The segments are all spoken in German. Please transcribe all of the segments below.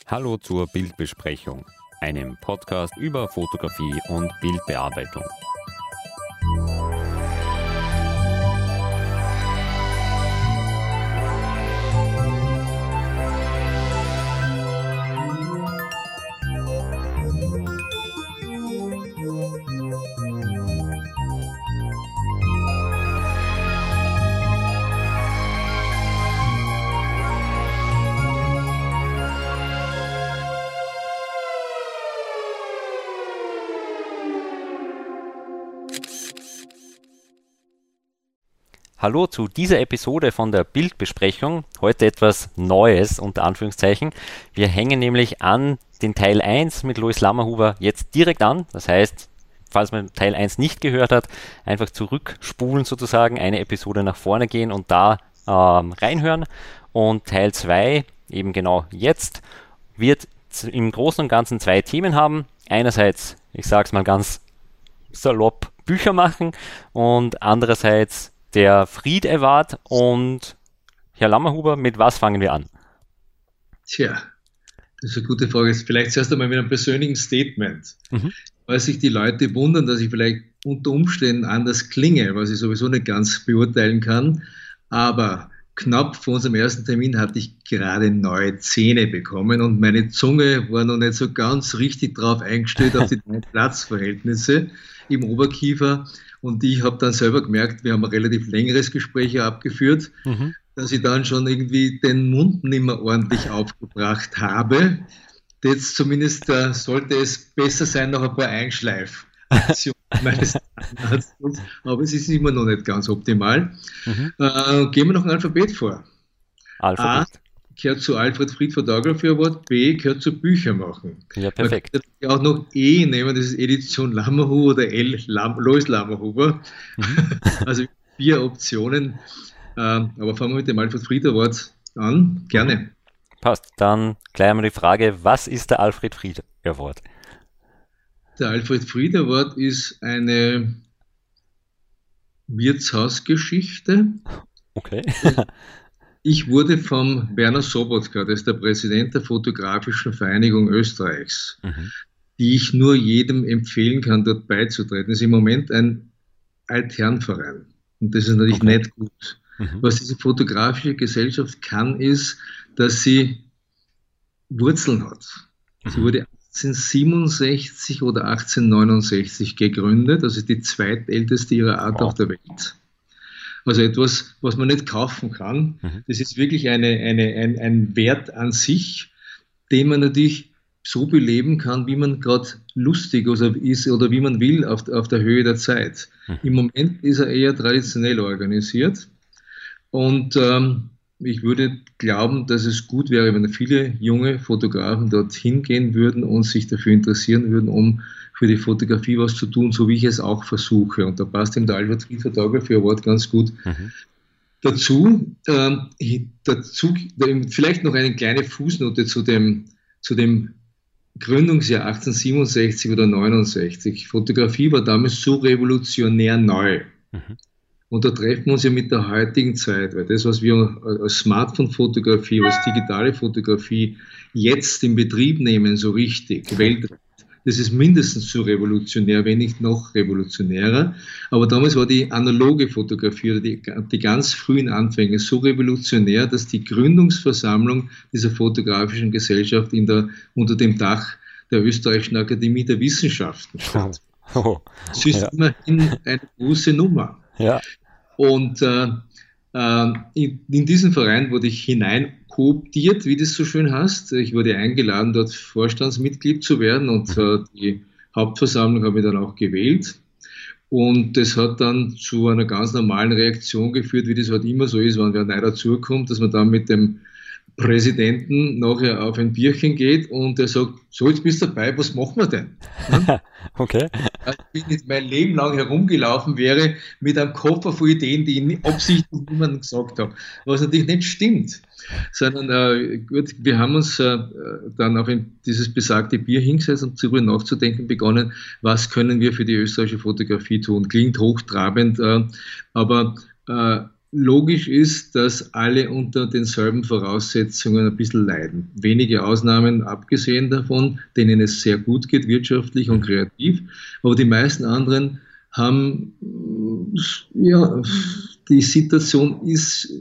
Hallo zur Bildbesprechung, einem Podcast über Fotografie und Bildbearbeitung. Hallo zu dieser Episode von der Bildbesprechung. Heute etwas Neues, unter Anführungszeichen. Wir hängen nämlich an den Teil 1 mit Lois Lammerhuber jetzt direkt an. Das heißt, falls man Teil 1 nicht gehört hat, einfach zurückspulen sozusagen, eine Episode nach vorne gehen und da reinhören. Und Teil 2, eben genau jetzt, wird im Großen und Ganzen zwei Themen haben. Einerseits, ich sage es mal ganz salopp, Bücher machen und andererseits der Fried Award. Und Herr Lammerhuber, mit was fangen wir an? Tja, das ist eine gute Frage. Vielleicht zuerst einmal mit einem persönlichen Statement. Weil sich die Leute wundern, dass ich vielleicht unter Umständen anders klinge, was ich sowieso nicht ganz beurteilen kann. Aber knapp vor unserem ersten Termin hatte ich gerade neue Zähne bekommen und meine Zunge war noch nicht so ganz richtig drauf eingestellt auf die neuen Platzverhältnisse im Oberkiefer. Und ich habe dann selber gemerkt, wir haben ein relativ längeres Gespräch abgeführt, dass ich dann schon irgendwie den Mund nicht mehr ordentlich aufgebracht habe. Jetzt zumindest sollte es besser sein, noch ein paar Einschleifaktionen meines Zahnarztes, aber es ist immer noch nicht ganz optimal. Gehen wir noch ein Alphabet vor. Alphabet. A gehört zu Alfred Fried Photography Award, B gehört zu Bücher machen. Ja, perfekt. Man könnte auch noch E nehmen, das ist Edition Lammerhuber oder L Lois Lammerhuber. Also 4 Optionen. Aber fangen wir mit dem Alfred Fried Award an. Gerne. Passt. Dann gleich einmal die Frage, was ist der Alfred Fried Award? Der Alfred Fried Award ist eine Wirtshausgeschichte. Okay. Ich wurde vom Werner Sobotka, das ist der Präsident der Fotografischen Vereinigung Österreichs, die ich nur jedem empfehlen kann, dort beizutreten. Das ist im Moment ein Altherrenverein. Und das ist natürlich nicht gut. Was diese fotografische Gesellschaft kann, ist, dass sie Wurzeln hat. Sie wurde 1867 oder 1869 gegründet, also die zweitälteste ihrer Art auf der Welt. Also etwas, was man nicht kaufen kann. Das ist wirklich ein Wert an sich, den man natürlich so beleben kann, wie man gerade lustig ist oder wie man will auf der Höhe der Zeit. Im Moment ist er eher traditionell organisiert und ich würde glauben, dass es gut wäre, wenn viele junge Fotografen dorthin gehen würden und sich dafür interessieren würden, um für die Fotografie was zu tun, so wie ich es auch versuche. Und da passt ihm der Alfred Fried Photography Award ganz gut dazu. Vielleicht noch eine kleine Fußnote zu dem Gründungsjahr 1867 oder 69. Fotografie war damals so revolutionär neu. Und da treffen wir uns ja mit der heutigen Zeit, weil das, was wir als Smartphone-Fotografie, als digitale Fotografie jetzt in Betrieb nehmen, so richtig, weltweit, das ist mindestens so revolutionär, wenn nicht noch revolutionärer. Aber damals war die analoge Fotografie oder die ganz frühen Anfänge so revolutionär, dass die Gründungsversammlung dieser fotografischen Gesellschaft unter dem Dach der Österreichischen Akademie der Wissenschaften stand. Es ist immerhin eine große Nummer. Ja. Und in diesen Verein wurde ich hineinkooptiert, wie das so schön heißt. Ich wurde eingeladen, dort Vorstandsmitglied zu werden und die Hauptversammlung habe ich dann auch gewählt. Und das hat dann zu einer ganz normalen Reaktion geführt, wie das halt immer so ist, wenn wer neu dazukommt, dass man dann mit dem Präsidenten nachher auf ein Bierchen geht und er sagt, so, jetzt bist du dabei, was machen wir denn? Okay. Ich bin jetzt mein Leben lang herumgelaufen wäre mit einem Koffer voll Ideen, die ich absichtlich niemandem gesagt habe. Was natürlich nicht stimmt. Sondern gut, wir haben uns dann auch in dieses besagte Bier hingesetzt und darüber nachzudenken begonnen, was können wir für die österreichische Fotografie tun. Klingt hochtrabend, aber logisch ist, dass alle unter denselben Voraussetzungen ein bisschen leiden. Wenige Ausnahmen abgesehen davon, denen es sehr gut geht, wirtschaftlich und kreativ. Aber die meisten anderen haben, ja, die Situation ist,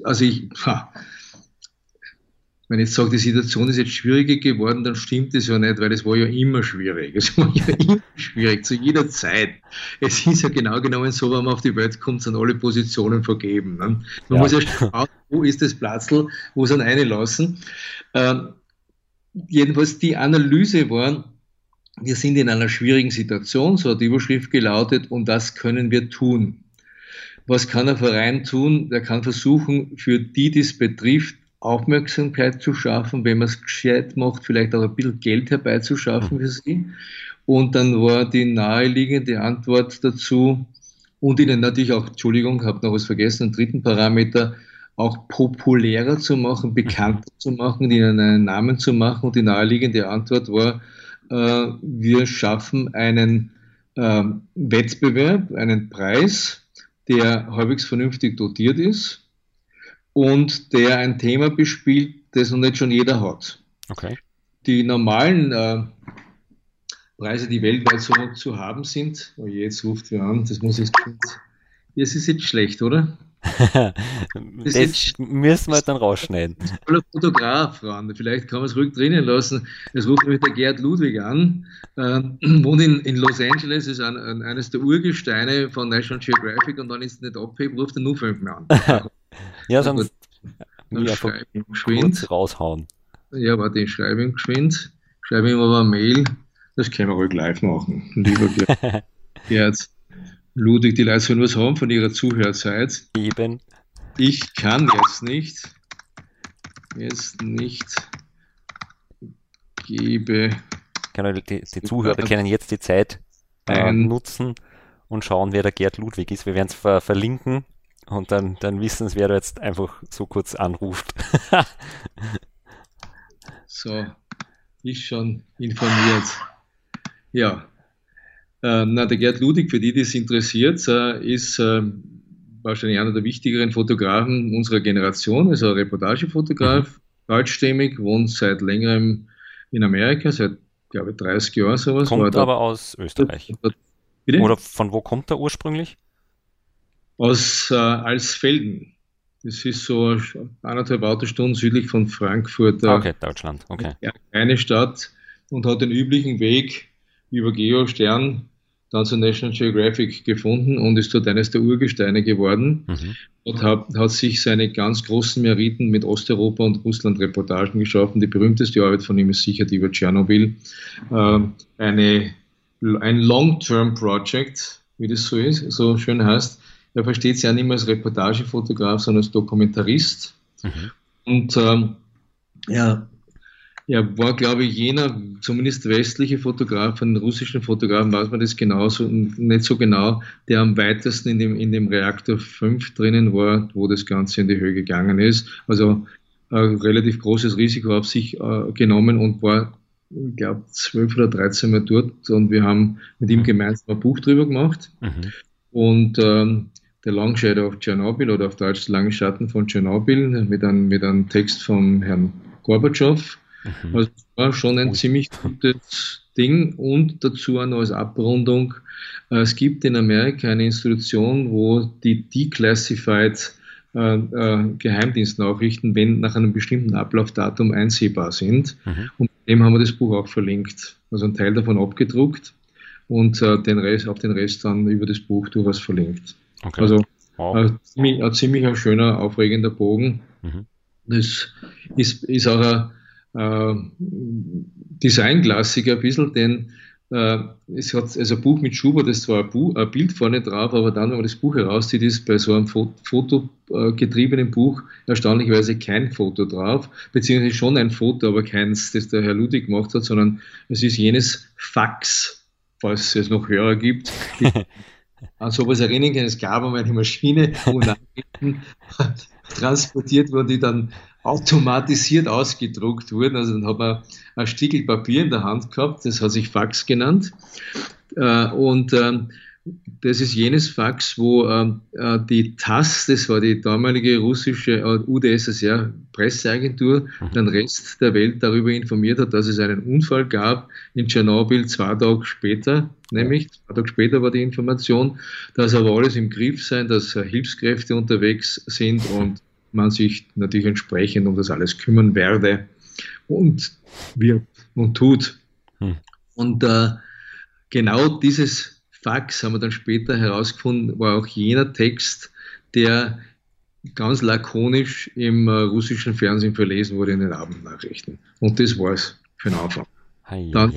wenn ich jetzt sage, die Situation ist jetzt schwieriger geworden, dann stimmt das ja nicht, weil es war ja immer schwierig. Es war ja immer schwierig, zu jeder Zeit. Es ist ja genau genommen so, wenn man auf die Welt kommt, sind alle Positionen vergeben. Ne? Man muss ja schauen, wo ist das Platzl, wo sie ihn reinlassen. Jedenfalls die Analyse war, wir sind in einer schwierigen Situation, so hat die Überschrift gelautet, und das können wir tun. Was kann ein Verein tun? Der kann versuchen, für die es betrifft, Aufmerksamkeit zu schaffen, wenn man es gescheit macht, vielleicht auch ein bisschen Geld herbeizuschaffen für sie. Und dann war die naheliegende Antwort dazu, und ihnen natürlich auch, Entschuldigung, habe noch was vergessen, einen dritten Parameter, auch populärer zu machen, bekannter zu machen, ihnen einen Namen zu machen. Und die naheliegende Antwort war, wir schaffen einen Wettbewerb, einen Preis, der halbwegs vernünftig dotiert ist und der ein Thema bespielt, das noch nicht schon jeder hat. Okay. Die normalen Preise, die weltweit so zu haben sind, oh je, jetzt ruft wer an, das muss jetzt, das ist jetzt schlecht, oder? Das müssen wir dann rausschneiden. Voller Fotograf ran. Vielleicht kann man es ruhig drinnen lassen. Es ruft nämlich der Gerd Ludwig an, wohnt in Los Angeles, ist eines der Urgesteine von National Geographic, und dann ist es nicht abhebt, ruft er nur 5 Mal an. Ja, sonst dann schreibe ich ihm geschwind. Raushauen. Ja, warte, ich schreibe ihm geschwind. Schreibe ihm aber eine Mail. Das können wir ruhig live machen. Lieber Gerd Ludwig, die Leute sollen was haben von ihrer Zuhörzeit. Eben. Ich kann jetzt nicht gebe. Die Zuhörer können jetzt die Zeit nutzen und schauen, wer der Gerd Ludwig ist. Wir werden es verlinken und dann wissen es, wer da jetzt einfach so kurz anruft. So, ist schon informiert. Ja. Der Gerd Ludwig, für die es interessiert, ist wahrscheinlich einer der wichtigeren Fotografen unserer Generation, ist ein Reportagefotograf, deutschstämmig, wohnt seit längerem in Amerika, seit, glaube ich, 30 Jahren sowas. Kommt aber aus Österreich. Bitte? Oder von wo kommt er ursprünglich? Aus Alsfelden. Das ist so 1,5 Autostunden südlich von Frankfurt. Okay, Deutschland, okay. Eine Stadt, und hat den üblichen Weg über Geo-Stern dann zu National Geographic gefunden und ist dort eines der Urgesteine geworden und hat sich seine ganz großen Meriten mit Osteuropa und Russland Reportagen geschaffen. Die berühmteste Arbeit von ihm ist sicher die über Tschernobyl. Ein Long-Term-Project, wie das so ist, so schön heißt. Er versteht sich ja nicht mehr als Reportagefotograf, sondern als Dokumentarist. Und er war, glaube ich, jener, zumindest westliche Fotograf, von den russischen Fotografen weiß man das genauso, nicht so genau, der am weitesten in dem Reaktor 5 drinnen war, wo das Ganze in die Höhe gegangen ist. Also ein relativ großes Risiko auf sich genommen und war, ich glaube, 12 oder 13 Mal dort, und wir haben mit ihm gemeinsam ein Buch drüber gemacht. Und der Long Shadow of Chernobyl, oder auf Deutsch Lange Schatten von Tschernobyl, mit einem Text von Herrn Gorbatschow. Also es war schon ein ziemlich gutes Ding, und dazu auch noch als Abrundung, es gibt in Amerika eine Institution, wo die declassified Geheimdienstnachrichten, wenn nach einem bestimmten Ablaufdatum einsehbar sind, und dem haben wir das Buch auch verlinkt, also einen Teil davon abgedruckt und auf den Rest dann über das Buch durchaus verlinkt. Okay. Also ein ziemlich schöner, aufregender Bogen. Das ist auch ein Designklassiker ein bisschen, denn es hat also ein Buch mit Schubert, das zwar ein Bild vorne drauf, aber dann, wenn man das Buch herauszieht, ist bei so einem fotogetriebenen Buch erstaunlicherweise kein Foto drauf, beziehungsweise schon ein Foto, aber keins, das der Herr Ludwig gemacht hat, sondern es ist jenes Fax, falls es noch Hörer gibt, die an sowas erinnern können. Es gab einmal eine Maschine, wo Nachrichten transportiert wurden, die dann automatisiert ausgedruckt wurden. Also dann hat man ein Stückel Papier in der Hand gehabt, das hat sich Fax genannt. Und das ist jenes Fax, wo die TASS, das war die damalige russische UdSSR Presseagentur, den Rest der Welt darüber informiert hat, dass es einen Unfall gab in Tschernobyl 2 Tage später, nämlich 2 Tage später war die Information, dass aber alles im Griff sei, dass Hilfskräfte unterwegs sind und man sich natürlich entsprechend um das alles kümmern werde und wird und tut. Und genau dieses Fax haben wir dann später herausgefunden, war auch jener Text, der ganz lakonisch im russischen Fernsehen verlesen wurde in den Abendnachrichten. Und das war es für den Anfang. Dann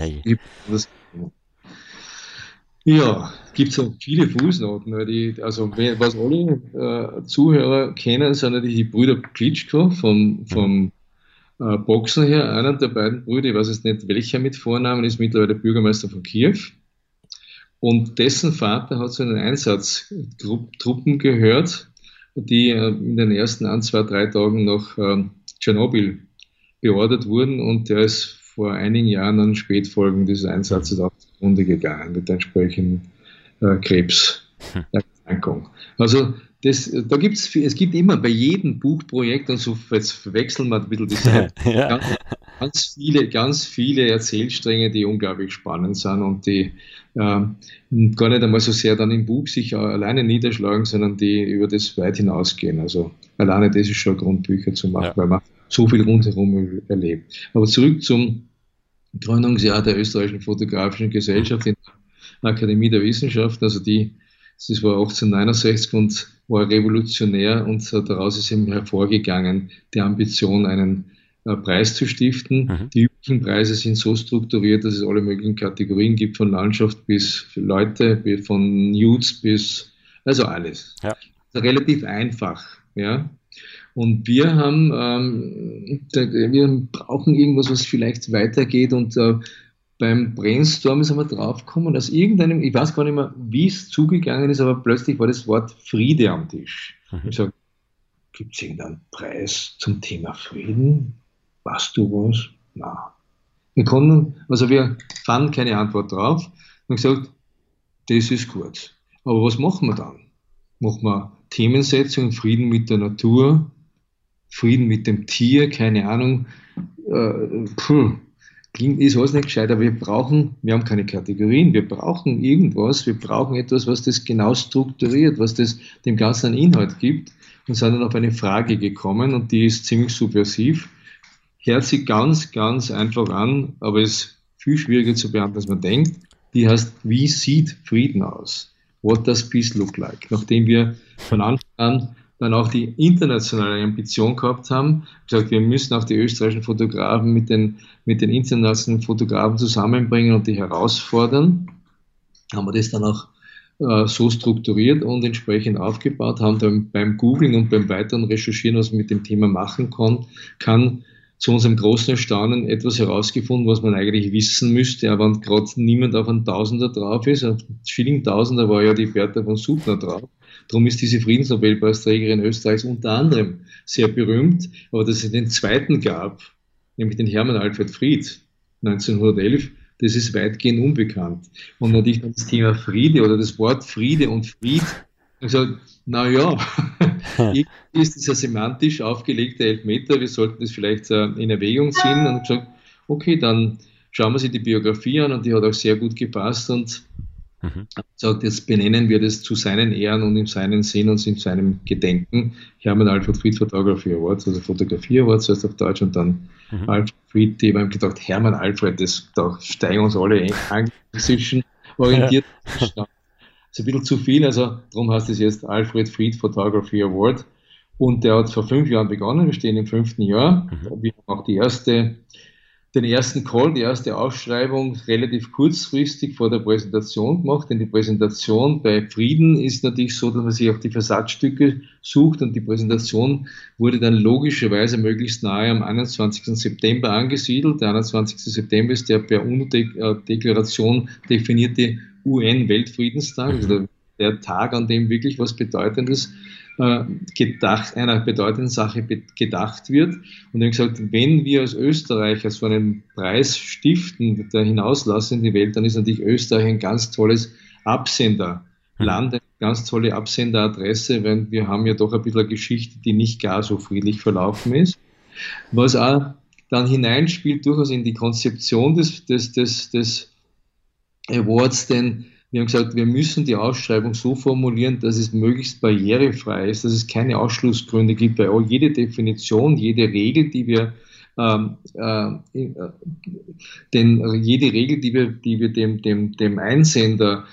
gibt es auch viele Fußnoten. Was alle Zuhörer kennen, sind natürlich die Brüder Klitschko vom Boxen her. Einer der beiden Brüder, ich weiß jetzt nicht welcher mit Vornamen, ist mittlerweile Bürgermeister von Kiew. Und dessen Vater hat zu den Einsatztruppen gehört, die in den ersten 1, 2, 3 Tagen nach Tschernobyl beordert wurden. Und der ist vor einigen Jahren an Spätfolgen dieses Einsatzes auch zugrunde gegangen mit entsprechenden Krebserkrankung. Also es gibt immer bei jedem Buchprojekt, und so jetzt verwechseln wir ein bisschen die Zeit, ganz viele Erzählstränge, die unglaublich spannend sind und die gar nicht einmal so sehr dann im Buch sich alleine niederschlagen, sondern die über das weit hinausgehen. Also alleine das ist schon ein Grund, Bücher zu machen, weil man so viel rundherum erlebt. Aber zurück zum Gründungsjahr der Österreichischen Fotografischen Gesellschaft in der Akademie der Wissenschaften. Also das war 1869 und war revolutionär, und daraus ist eben hervorgegangen die Ambition, einen Preis zu stiften. Die üblichen Preise sind so strukturiert, dass es alle möglichen Kategorien gibt, von Landschaft bis Leute, von Nudes bis, also alles. Ja. Also relativ einfach, ja. Und wir wir brauchen irgendwas, was vielleicht weitergeht, und beim Brainstorm sind wir draufgekommen, dass ich weiß gar nicht mehr, wie es zugegangen ist, aber plötzlich war das Wort Friede am Tisch. Ich sage, gibt es irgendeinen Preis zum Thema Frieden? Weißt du was? Nein. Wir fanden keine Antwort drauf und gesagt, das ist gut. Aber was machen wir dann? Machen wir Themensetzung, Frieden mit der Natur, Frieden mit dem Tier, keine Ahnung. Ist alles nicht gescheit, aber wir haben keine Kategorien, wir brauchen irgendwas, wir brauchen etwas, was das genau strukturiert, was das dem Ganzen einen Inhalt gibt, und sind dann auf eine Frage gekommen, und die ist ziemlich subversiv. Hört sich ganz, ganz einfach an, aber ist viel schwieriger zu beantworten, als man denkt. Die heißt, wie sieht Frieden aus? What does peace look like? Nachdem wir von Anfang an dann auch die internationale Ambition gehabt haben, gesagt, wir müssen auch die österreichischen Fotografen mit den internationalen Fotografen zusammenbringen und die herausfordern, haben wir das dann auch so strukturiert und entsprechend aufgebaut, haben dann beim Googlen und beim weiteren Recherchieren, was man mit dem Thema machen kann, zu unserem großen Erstaunen etwas herausgefunden, was man eigentlich wissen müsste, aber gerade niemand auf einen Tausender drauf ist. Auf Schilling-Tausender war ja die Bertha von Suttner drauf. Darum ist diese Friedensnobelpreisträgerin Österreichs unter anderem sehr berühmt. Aber dass es den zweiten gab, nämlich den Hermann Alfred Fried 1911, das ist weitgehend unbekannt. Und natürlich das Thema Friede oder das Wort Friede und Fried, ich gesagt, naja, ist das ein semantisch aufgelegter Elfmeter, wir sollten das vielleicht in Erwägung ziehen, und gesagt, okay, dann schauen wir sich die Biografie an, und die hat auch sehr gut gepasst, und sagt, jetzt benennen wir das zu seinen Ehren und in seinen Sinn und in seinem Gedenken. Hermann Alfred Fried Photography Awards, also Fotografie Awards heißt auf Deutsch, und dann Alfred Fried, die haben gedacht, Hermann Alfred, da steigen uns alle anglizischen orientiert. Das ist ein bisschen zu viel, also darum heißt es jetzt Alfred Fried Photography Award, und der hat vor 5 Jahren begonnen, wir stehen im 5. Jahr, wir haben auch den ersten Call, die erste Ausschreibung relativ kurzfristig vor der Präsentation gemacht, denn die Präsentation bei Frieden ist natürlich so, dass man sich auch die Versatzstücke sucht, und die Präsentation wurde dann logischerweise möglichst nahe am 21. September angesiedelt. Der 21. September ist der per UNO-Deklaration definierte UN-Weltfriedenstag, also der Tag, an dem wirklich was Bedeutendes einer bedeutenden Sache gedacht wird. Und ich habe gesagt, wenn wir als Österreicher so einen Preis stiften, der hinauslassen in die Welt, dann ist natürlich Österreich ein ganz tolles Absenderland. Land eine ganz tolle Absenderadresse, weil wir haben ja doch ein bisschen eine Geschichte, die nicht gar so friedlich verlaufen ist. Was auch dann hineinspielt durchaus in die Konzeption des Awards, denn wir haben gesagt, wir müssen die Ausschreibung so formulieren, dass es möglichst barrierefrei ist, dass es keine Ausschlussgründe gibt, weil auch jede Definition, jede Regel, die wir dem Einsender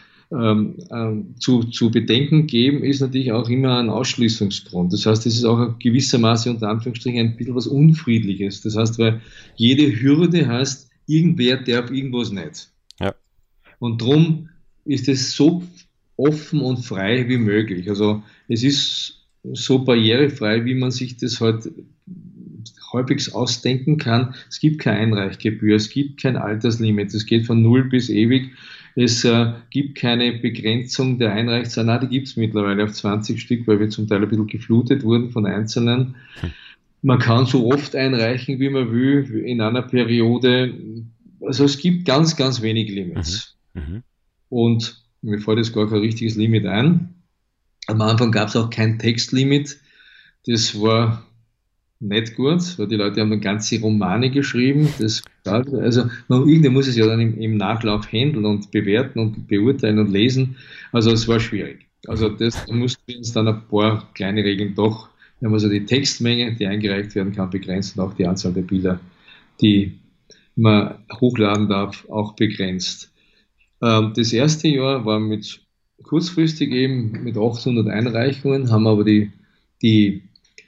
zu bedenken geben, ist natürlich auch immer ein Ausschließungsgrund. Das heißt, es ist auch gewissermaßen unter Anführungsstrichen ein bisschen was Unfriedliches. Das heißt, weil jede Hürde heißt, irgendwer darf irgendwas nicht. Ja. Und darum ist es so offen und frei wie möglich. Also es ist so barrierefrei, wie man sich das halt halbwegs ausdenken kann. Es gibt keine Einreichgebühr, es gibt kein Alterslimit, es geht von 0 bis ewig. Es gibt keine Begrenzung der Einreichzahlen. Die gibt es mittlerweile auf 20 Stück, weil wir zum Teil ein bisschen geflutet wurden von Einzelnen. Man kann so oft einreichen, wie man will, in einer Periode. Also es gibt ganz, ganz wenig Limits. Und mir fällt jetzt gar kein richtiges Limit ein. Am Anfang gab es auch kein Textlimit. Das war nicht gut, weil die Leute haben dann ganze Romane geschrieben. Also irgendwer muss es ja dann im Nachlauf handeln und bewerten und beurteilen und lesen. Also es war schwierig. Also da mussten wir uns dann ein paar kleine Regeln doch, wir haben also die Textmenge, die eingereicht werden kann, begrenzt und auch die Anzahl der Bilder, die man hochladen darf, auch begrenzt. Das erste Jahr war kurzfristig eben mit 800 Einreichungen, haben aber die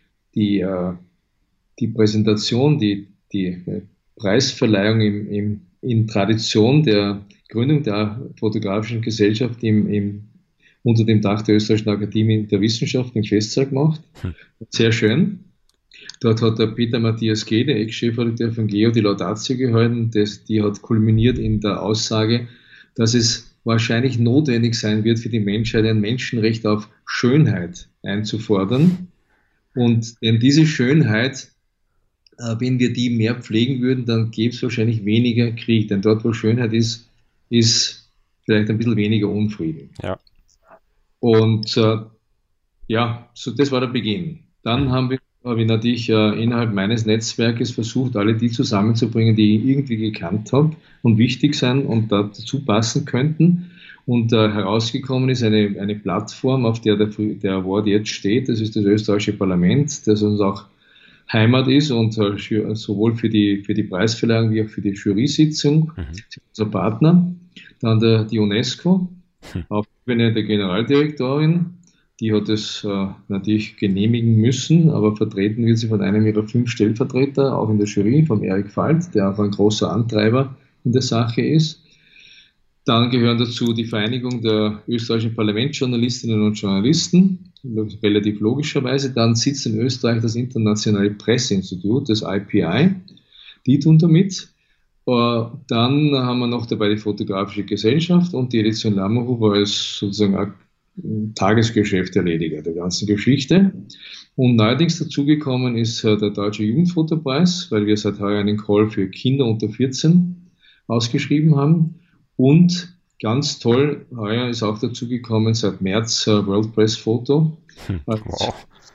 Präsentation, die Preisverleihung in Tradition der Gründung der Fotografischen Gesellschaft unter dem Dach der Österreichischen Akademie der Wissenschaften in Festsaal gemacht. Sehr schön. Dort hat der Peter Matthias G., der Ex-Chefredakteur von Geo, die Laudatio gehalten. Die hat kulminiert in der Aussage, dass es wahrscheinlich notwendig sein wird für die Menschheit, ein Menschenrecht auf Schönheit einzufordern. Und denn diese Schönheit, wenn wir die mehr pflegen würden, dann gäbe es wahrscheinlich weniger Krieg. Denn dort, wo Schönheit ist vielleicht ein bisschen weniger Unfrieden. Ja. Und so das war der Beginn. Dann habe ich natürlich innerhalb meines Netzwerkes versucht, alle die zusammenzubringen, die ich irgendwie gekannt habe und wichtig sind und dazu passen könnten. Und herausgekommen ist eine Plattform, auf der der Award jetzt steht. Das ist das österreichische Parlament, das uns auch Heimat ist und sowohl für die Preisverleihung wie auch für die Jury-Sitzung, unser Partner. Dann die UNESCO, auf Ebene der Generaldirektorin, die hat es natürlich genehmigen müssen, aber vertreten wird sie von einem ihrer 5 Stellvertreter, auch in der Jury, von Erik Valt, der auch ein großer Antreiber in der Sache ist. Dann gehören dazu die Vereinigung der österreichischen Parlamentsjournalistinnen und Journalisten, relativ logischerweise. Dann sitzt in Österreich das Internationale Presseinstitut, das IPI, die tun damit. Dann haben wir noch dabei die Fotografische Gesellschaft und die Edition Lammerhuber als sozusagen ein Tagesgeschäft-Erlediger der ganzen Geschichte. Und neuerdings dazugekommen ist der Deutsche Jugendfotopreis, weil wir seit heuer einen Call für Kinder unter 14 ausgeschrieben haben. Und ganz toll, heuer ist auch dazugekommen seit März World Press Photo. Wow.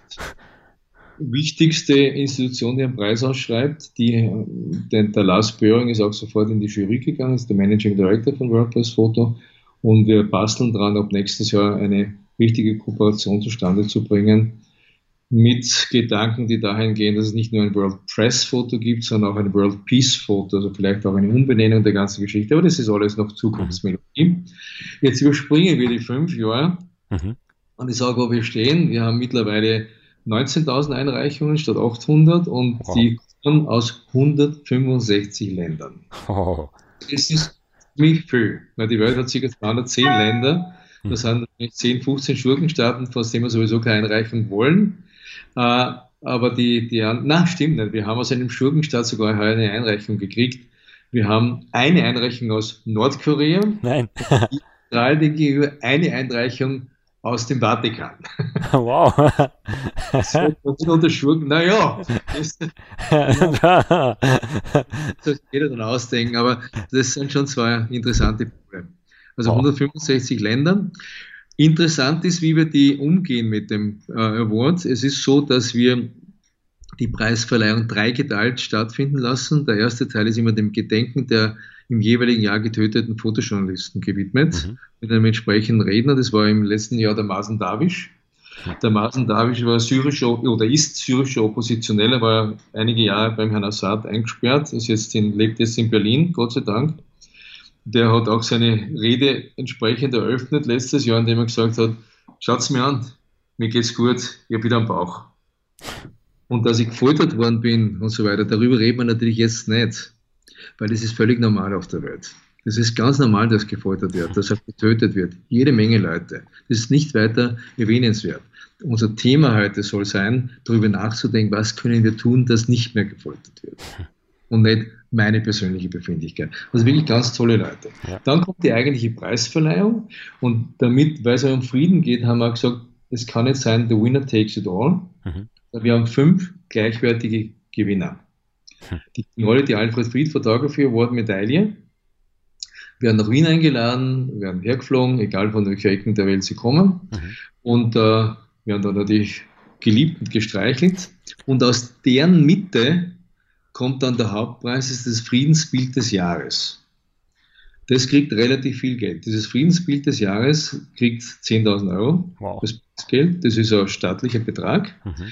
Wichtigste Institution, die einen Preis ausschreibt, der Lars Böhring ist auch sofort in die Jury gegangen, ist der Managing Director von World Press Photo. Und wir basteln dran, ab nächstes Jahr eine wichtige Kooperation zustande zu bringen, mit Gedanken, die dahin gehen, dass es nicht nur ein World Press Foto gibt, sondern auch ein World Peace Foto, also vielleicht auch eine Umbenennung der ganzen Geschichte, aber das ist alles noch Zukunftsmelodie. Jetzt überspringen wir die 5 Jahre und ich sage, wo wir stehen. Wir haben mittlerweile 19.000 Einreichungen statt 800 und die kommen aus 165 Ländern. Oh. Das ist ziemlich viel, weil die Welt hat ca. 210 Länder. Das sind 10, 15 Schurkenstaaten, von denen wir sowieso keine Einreichung wollen. Aber stimmt nicht. Wir haben aus einem Schurkenstaat sogar heuer eine Einreichung gekriegt. Wir haben eine Einreichung aus Nordkorea. Nein. Israel gegenüber eine Einreichung aus dem Vatikan. Wow. So, der Schurken, naja, das soll jeder dann ausdenken, aber das sind schon 2 interessante Probleme. Also 165 Länder. Interessant ist, wie wir die umgehen mit dem Award. Es ist so, dass wir die Preisverleihung dreigeteilt stattfinden lassen. Der erste Teil ist immer dem Gedenken der im jeweiligen Jahr getöteten Fotojournalisten gewidmet, mit einem entsprechenden Redner. Das war im letzten Jahr der Mazen Darwish. Der Mazen Darwish war ist syrischer Oppositioneller, war einige Jahre beim Herrn Assad eingesperrt, lebt jetzt in Berlin, Gott sei Dank. Der hat auch seine Rede entsprechend eröffnet letztes Jahr, indem er gesagt hat, schaut's mir an, mir geht's gut, ich habe wieder am Bauch. Und dass ich gefoltert worden bin und so weiter, darüber reden wir natürlich jetzt nicht, weil das ist völlig normal auf der Welt. Das ist ganz normal, dass gefoltert wird, dass er getötet wird. Jede Menge Leute. Das ist nicht weiter erwähnenswert. Unser Thema heute soll sein, darüber nachzudenken, was können wir tun, dass nicht mehr gefoltert wird. Und nicht meine persönliche Befindlichkeit. Also wirklich ganz tolle Leute. Ja. Dann kommt die eigentliche Preisverleihung. Und damit, weil es ja um Frieden geht, haben wir gesagt, es kann nicht sein, the winner takes it all. Wir haben 5 gleichwertige Gewinner. Die kriegen alle die Alfred Fried Photography Award Medaille. Wir werden nach Wien eingeladen, werden hergeflogen, egal von welcher Ecken der Welt sie kommen. Und werden dann natürlich geliebt und gestreichelt. Und aus deren Mitte kommt dann der Hauptpreis, das ist das Friedensbild des Jahres. Das kriegt relativ viel Geld. Dieses Friedensbild des Jahres kriegt 10.000 Euro. Wow. Das Geld, das ist ein staatlicher Betrag.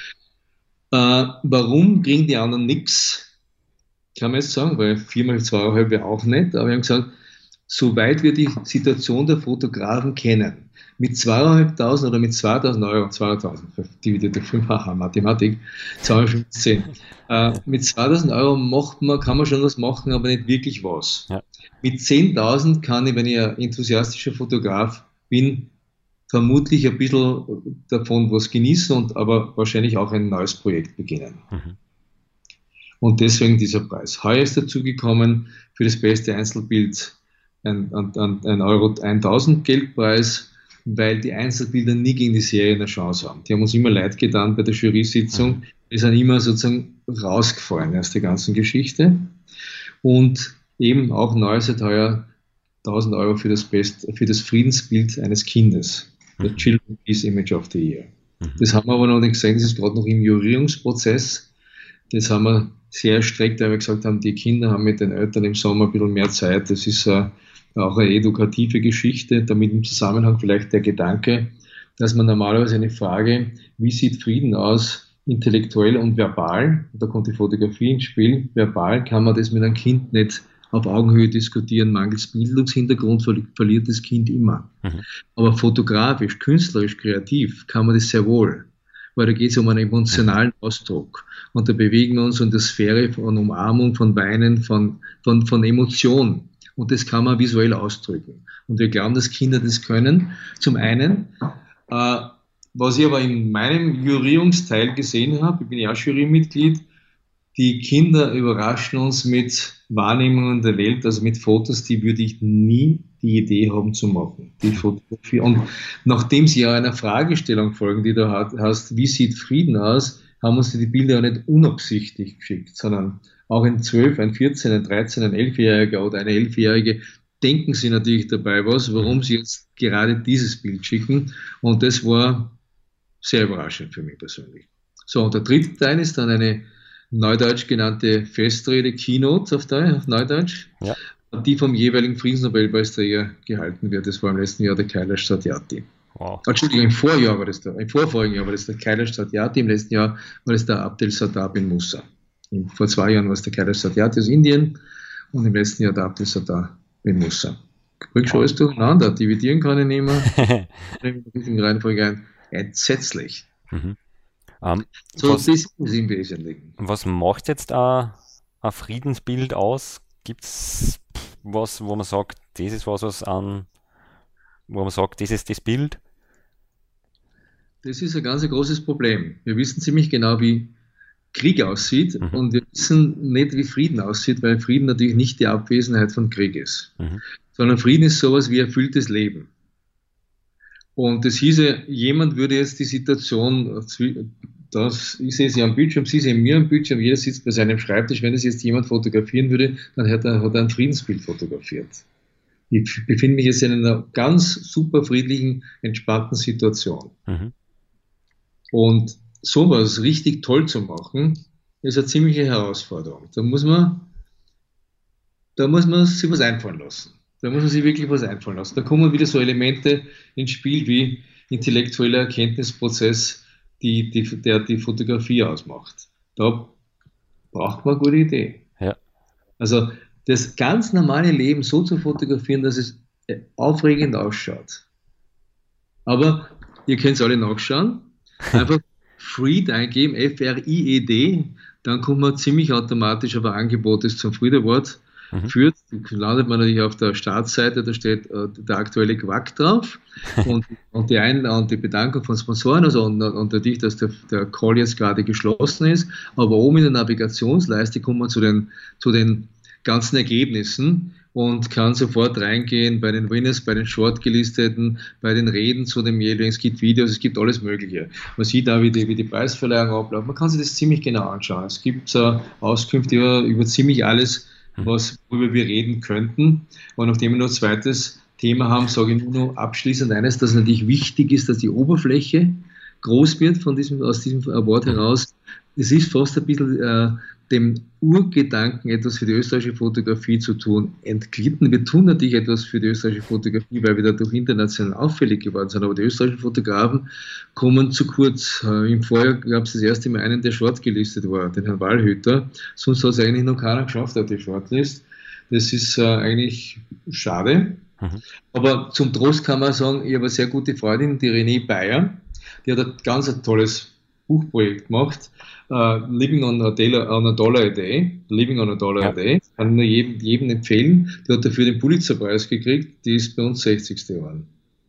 Warum kriegen die anderen nichts? Kann man jetzt sagen, weil 4 mal 2,5 wäre auch nett, aber wir haben gesagt, soweit wir die Situation der Fotografen kennen, mit 2.500 oder mit 2.000 Euro, 200.000, dividiert durch 5, haha, Mathematik, 215. Mit 2.000 Euro kann man schon was machen, aber nicht wirklich was. Ja. Mit 10.000 kann ich, wenn ich ein enthusiastischer Fotograf bin, vermutlich ein bisschen davon was genießen und aber wahrscheinlich auch ein neues Projekt beginnen. Und deswegen dieser Preis. Heuer ist dazugekommen für das beste Einzelbild ein Euro 1000 Geldpreis, weil die Einzelbilder nie gegen die Serie eine Chance haben. Die haben uns immer leid getan bei der Jury-Sitzung. Die sind immer sozusagen rausgefallen aus der ganzen Geschichte. Und eben auch neu seit heuer 1000 Euro für das Friedensbild eines Kindes. The Children's Peace Image of the Year. Das haben wir aber noch nicht gesehen, das ist gerade noch im Jurierungsprozess. Das haben wir sehr erstreckt, weil wir gesagt haben, die Kinder haben mit den Eltern im Sommer ein bisschen mehr Zeit. Das ist auch eine edukative Geschichte, damit im Zusammenhang vielleicht der Gedanke, dass man normalerweise eine Frage, wie sieht Frieden aus, intellektuell und verbal, da kommt die Fotografie ins Spiel, verbal kann man das mit einem Kind nicht auf Augenhöhe diskutieren, mangels Bildungshintergrund verliert das Kind immer. Aber fotografisch, künstlerisch, kreativ kann man das sehr wohl, weil da geht es um einen emotionalen Ausdruck. Und da bewegen wir uns in der Sphäre von Umarmung, von Weinen, von Emotion. Und das kann man visuell ausdrücken. Und wir glauben, dass Kinder das können. Zum einen, was ich aber in meinem Jurierungsteil gesehen habe, ich bin ja auch Jurymitglied, die Kinder überraschen uns mit Wahrnehmungen der Welt, also mit Fotos, die würde ich nie die Idee haben zu machen. Die Fotografie. Und nachdem sie ja einer Fragestellung folgen, die du hast, wie sieht Frieden aus, haben uns die Bilder ja nicht unabsichtlich geschickt, sondern auch ein 12, ein 14, ein 13, ein 11-Jähriger oder eine 11-Jährige denken sie natürlich dabei warum sie jetzt gerade dieses Bild schicken. Und das war sehr überraschend für mich persönlich. So, und der dritte Teil ist dann eine neudeutsch genannte Festrede, Keynote auf Neudeutsch, ja, die vom jeweiligen Friedensnobelpreisträger gehalten wird. Das war im letzten Jahr der Kailash Satyarthi. Wow. Entschuldigung, im vorvorigen Jahr war das der Kailash Satyarthi, im letzten Jahr war das der Abdel Sattar bin Musa. Vor 2 Jahren war es der Kailash Satyarthi aus Indien und im letzten Jahr der Abdel Sattar bin Musa. Bringt schon alles durcheinander, dividieren kann ich nicht mehr. In der Reihenfolge ein. Entsetzlich. So, das ist im Wesentlichen. Was macht jetzt ein Friedensbild aus? Gibt es was, wo man sagt, das ist was wo man sagt, das ist das Bild? Das ist ein ganz großes Problem. Wir wissen ziemlich genau, wie Krieg aussieht und wir wissen nicht, wie Frieden aussieht, weil Frieden natürlich nicht die Abwesenheit von Krieg ist, sondern Frieden ist sowas wie erfülltes Leben. Und das hieße, jemand würde jetzt die Situation, ich sehe sie am Bildschirm, Sie sehen mir am Bildschirm, jeder sitzt bei seinem Schreibtisch, wenn es jetzt jemand fotografieren würde, dann hat er ein Friedensbild fotografiert. Ich befinde mich jetzt in einer ganz super friedlichen, entspannten Situation. Und sowas richtig toll zu machen, ist eine ziemliche Herausforderung. Da muss man sich was einfallen lassen. Da muss man sich wirklich was einfallen lassen. Da kommen wieder so Elemente ins Spiel wie intellektueller Erkenntnisprozess, der die Fotografie ausmacht. Da braucht man eine gute Idee. Ja. Also das ganz normale Leben so zu fotografieren, dass es aufregend ausschaut. Aber ihr könnt es alle nachschauen. Einfach Fried eingeben, F-R-I-E-D, dann kommt man ziemlich automatisch auf ein Angebot, das zum Fried Award führt. Landet man natürlich auf der Startseite, da steht der aktuelle Quack drauf und die Bedankung von Sponsoren, also und natürlich, dass der Call jetzt gerade geschlossen ist, aber oben in der Navigationsleiste kommt man zu den ganzen Ergebnissen und kann sofort reingehen bei den Winners, bei den Shortgelisteten, bei den Reden zu dem jeweiligen, es gibt Videos, es gibt alles Mögliche. Man sieht auch, wie die Preisverleihung abläuft. Man kann sich das ziemlich genau anschauen. Es gibt Auskünfte über ziemlich alles, worüber wir reden könnten. Und nachdem wir noch ein zweites Thema haben, sage ich nur noch abschließend eines, dass natürlich wichtig ist, dass die Oberfläche groß wird aus diesem Award heraus. Es ist fast ein bisschen dem Urgedanken, etwas für die österreichische Fotografie zu tun, entglitten. Wir tun natürlich etwas für die österreichische Fotografie, weil wir dadurch international auffällig geworden sind, aber die österreichischen Fotografen kommen zu kurz. Im Vorjahr gab es das erste Mal einen, der shortgelistet war, den Herrn Wallhüter. Sonst hat es eigentlich noch keiner geschafft auf die Shortlist. Das ist eigentlich schade. Aber zum Trost kann man sagen, ich habe eine sehr gute Freundin, die Renée Bayer, die hat ein ganz tolles Buchprojekt gemacht, Living on a Dollar a Day, a Day, kann nur jedem empfehlen. Die hat dafür den Pulitzerpreis gekriegt, die ist bei uns 60. geworden.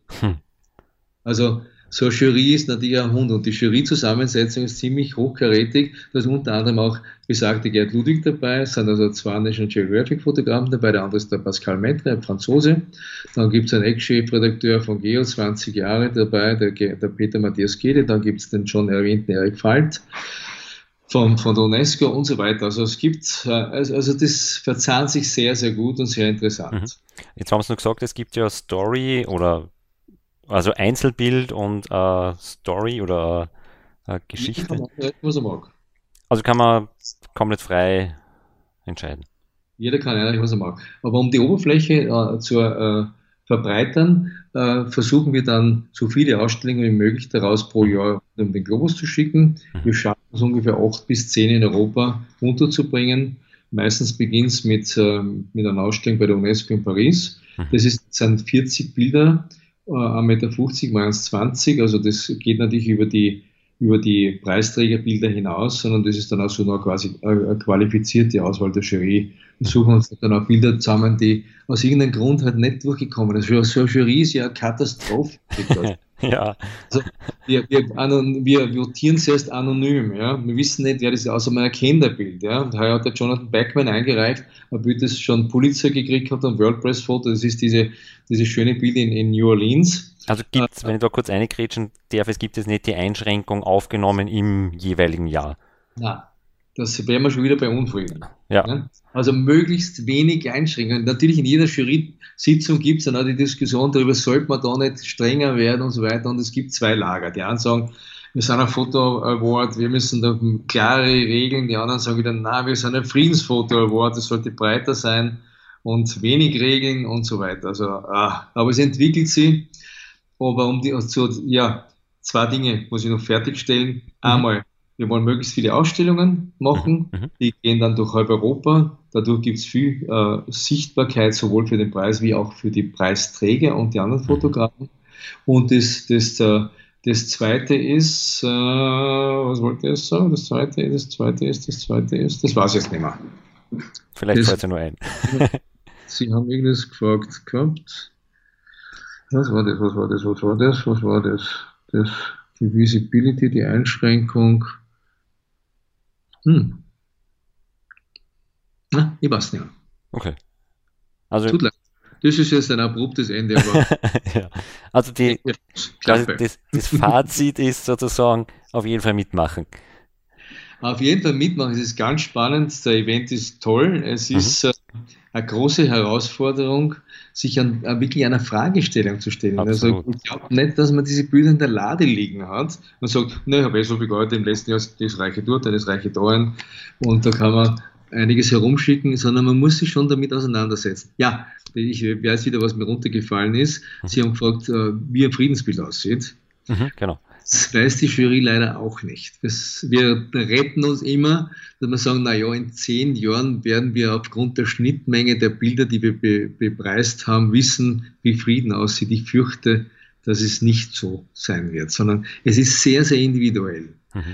Also so eine Jury ist natürlich ein Hund und die Juryzusammensetzung ist ziemlich hochkarätig. Da ist unter anderem auch besagte Gerd Ludwig dabei, es sind also 2 National Geographic Fotografen dabei, der andere ist der Pascal Metre, ein Franzose. Dann gibt es einen Ex-Chefredakteur von Geo, 20 Jahre dabei, der Peter Matthias Gede, dann gibt es den schon erwähnten Erik Falt von der UNESCO und so weiter. Also es gibt, also das verzahnt sich sehr, sehr gut und sehr interessant. Jetzt haben Sie noch gesagt, es gibt ja Story oder also Einzelbild und Story oder Geschichte. Kann man, was er mag. Also kann man komplett frei entscheiden. Jeder kann eigentlich, was er mag. Aber um die Oberfläche zu verbreitern, versuchen wir dann so viele Ausstellungen wie möglich daraus pro Jahr um den Globus zu schicken. Wir schaffen es ungefähr 8 bis 10 in Europa unterzubringen. Meistens beginnt es mit einer Ausstellung bei der UNESCO in Paris. Das sind 40 Bilder, 1,50 Meter mal 1,20 Meter, also das geht natürlich über die Preisträgerbilder hinaus, sondern das ist dann auch so noch quasi eine qualifizierte Auswahl der Jury. Wir suchen uns dann auch Bilder zusammen, die aus irgendeinem Grund halt nicht durchgekommen sind. So eine Jury ist ja eine Katastrophe. Ja. Also wir votieren zuerst anonym, ja. Wir wissen nicht, wer das ist, außer man erkennt ein Bild, ja. Und heuer hat der Jonathan Beckman eingereicht, ein Bild, das schon Pulitzer gekriegt hat, ein WordPress-Foto, das ist diese schöne Bild in New Orleans. Also gibt's, wenn ich da kurz eingrätschen darf, es gibt es nicht die Einschränkung aufgenommen im jeweiligen Jahr. Nein, das wären wir schon wieder bei Unfrieden. Ja. Ja? Also möglichst wenig Einschränkungen. Natürlich in jeder Jury-Sitzung gibt es dann auch die Diskussion darüber, sollte man da nicht strenger werden und so weiter. Und es gibt 2 Lager. Die einen sagen, wir sind ein Foto-Award, wir müssen da klare Regeln. Die anderen sagen wieder, nein, wir sind ein Friedensfoto-Award, das sollte breiter sein und wenig Regeln und so weiter. Also, aber es entwickelt sich. Aber 2 Dinge muss ich noch fertigstellen. Einmal, wir wollen möglichst viele Ausstellungen machen, die gehen dann durch halb Europa. Dadurch gibt es viel Sichtbarkeit, sowohl für den Preis wie auch für die Preisträger und die anderen Fotografen. Und das Zweite ist, was wollte ich sagen? Das Zweite ist, das war es jetzt nicht mehr. Vielleicht fällt es nur ein. Sie haben irgendwas gefragt gehabt. Was war das? Die Visibility, die Einschränkung. Ich weiß nicht mehr. Okay. Also, tut leid. Das ist jetzt ein abruptes Ende. Aber ja. Also das Fazit ist sozusagen auf jeden Fall mitmachen. Auf jeden Fall mitmachen. Es ist ganz spannend. Der Event ist toll. Es ist eine große Herausforderung, sich wirklich einer Fragestellung zu stellen. Absolut. Also ich glaube nicht, dass man diese Bilder in der Lade liegen hat und sagt, ne, ich habe so viel Geld im letzten Jahr das Reiche dort, das Reiche dahin und da kann man einiges herumschicken, sondern man muss sich schon damit auseinandersetzen. Ja, ich weiß wieder, was mir runtergefallen ist. Sie haben gefragt, wie ein Friedensbild aussieht. Genau. Das weiß die Jury leider auch nicht. Wir retten uns immer, dass wir sagen, naja, in 10 Jahren werden wir aufgrund der Schnittmenge der Bilder, die wir bepreist haben, wissen, wie Frieden aussieht. Ich fürchte, dass es nicht so sein wird, sondern es ist sehr, sehr individuell.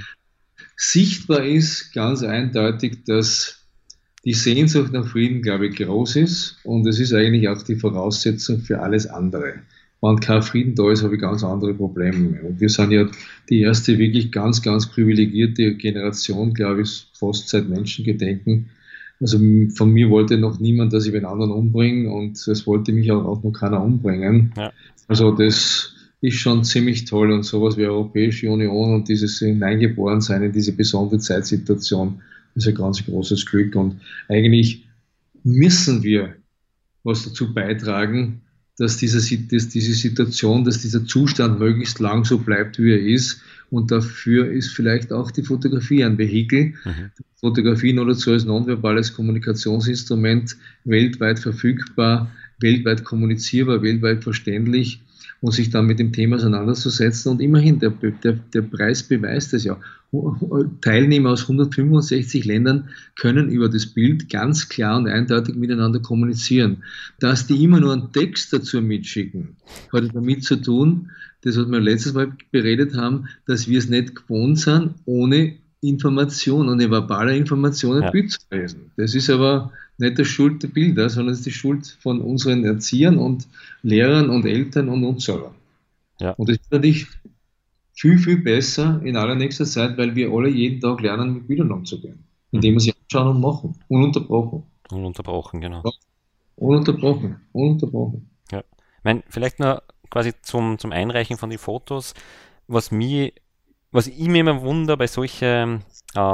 Sichtbar ist ganz eindeutig, dass die Sehnsucht nach Frieden, glaube ich, groß ist und es ist eigentlich auch die Voraussetzung für alles andere. Wenn kein Frieden da ist, habe ich ganz andere Probleme. Und wir sind ja die erste wirklich ganz, ganz privilegierte Generation, glaube ich, fast seit Menschengedenken. Also von mir wollte noch niemand, dass ich den anderen umbringe und es wollte mich auch noch keiner umbringen. Ja. Also das ist schon ziemlich toll und sowas wie Europäische Union und dieses Hineingeborensein in diese besondere Zeitsituation ist ein ganz großes Glück und eigentlich müssen wir was dazu beitragen, dass diese Situation, dass dieser Zustand möglichst lang so bleibt, wie er ist. Und dafür ist vielleicht auch die Fotografie ein Vehikel. Fotografie nur dazu als nonverbales Kommunikationsinstrument, weltweit verfügbar, weltweit kommunizierbar, weltweit verständlich und sich dann mit dem Thema auseinanderzusetzen. Und immerhin, der Preis beweist es ja. Teilnehmer aus 165 Ländern können über das Bild ganz klar und eindeutig miteinander kommunizieren. Dass die immer nur einen Text dazu mitschicken, hat damit zu tun, das, was wir letztes Mal beredet haben, dass wir es nicht gewohnt sind, ohne Information, ohne verbale Information ein Bild zu lesen. Das ist aber nicht die Schuld der Bilder, sondern es ist die Schuld von unseren Erziehern und Lehrern und Eltern und uns selber. Ja. Und das ist natürlich viel, viel besser in allernächster Zeit, weil wir alle jeden Tag lernen, mit Bildern umzugehen. Indem wir sie anschauen und machen. Ununterbrochen. Ununterbrochen, genau. Ununterbrochen. Ja. Ich meine, vielleicht nur quasi zum Einreichen von den Fotos, was ich mir immer wundere bei solchen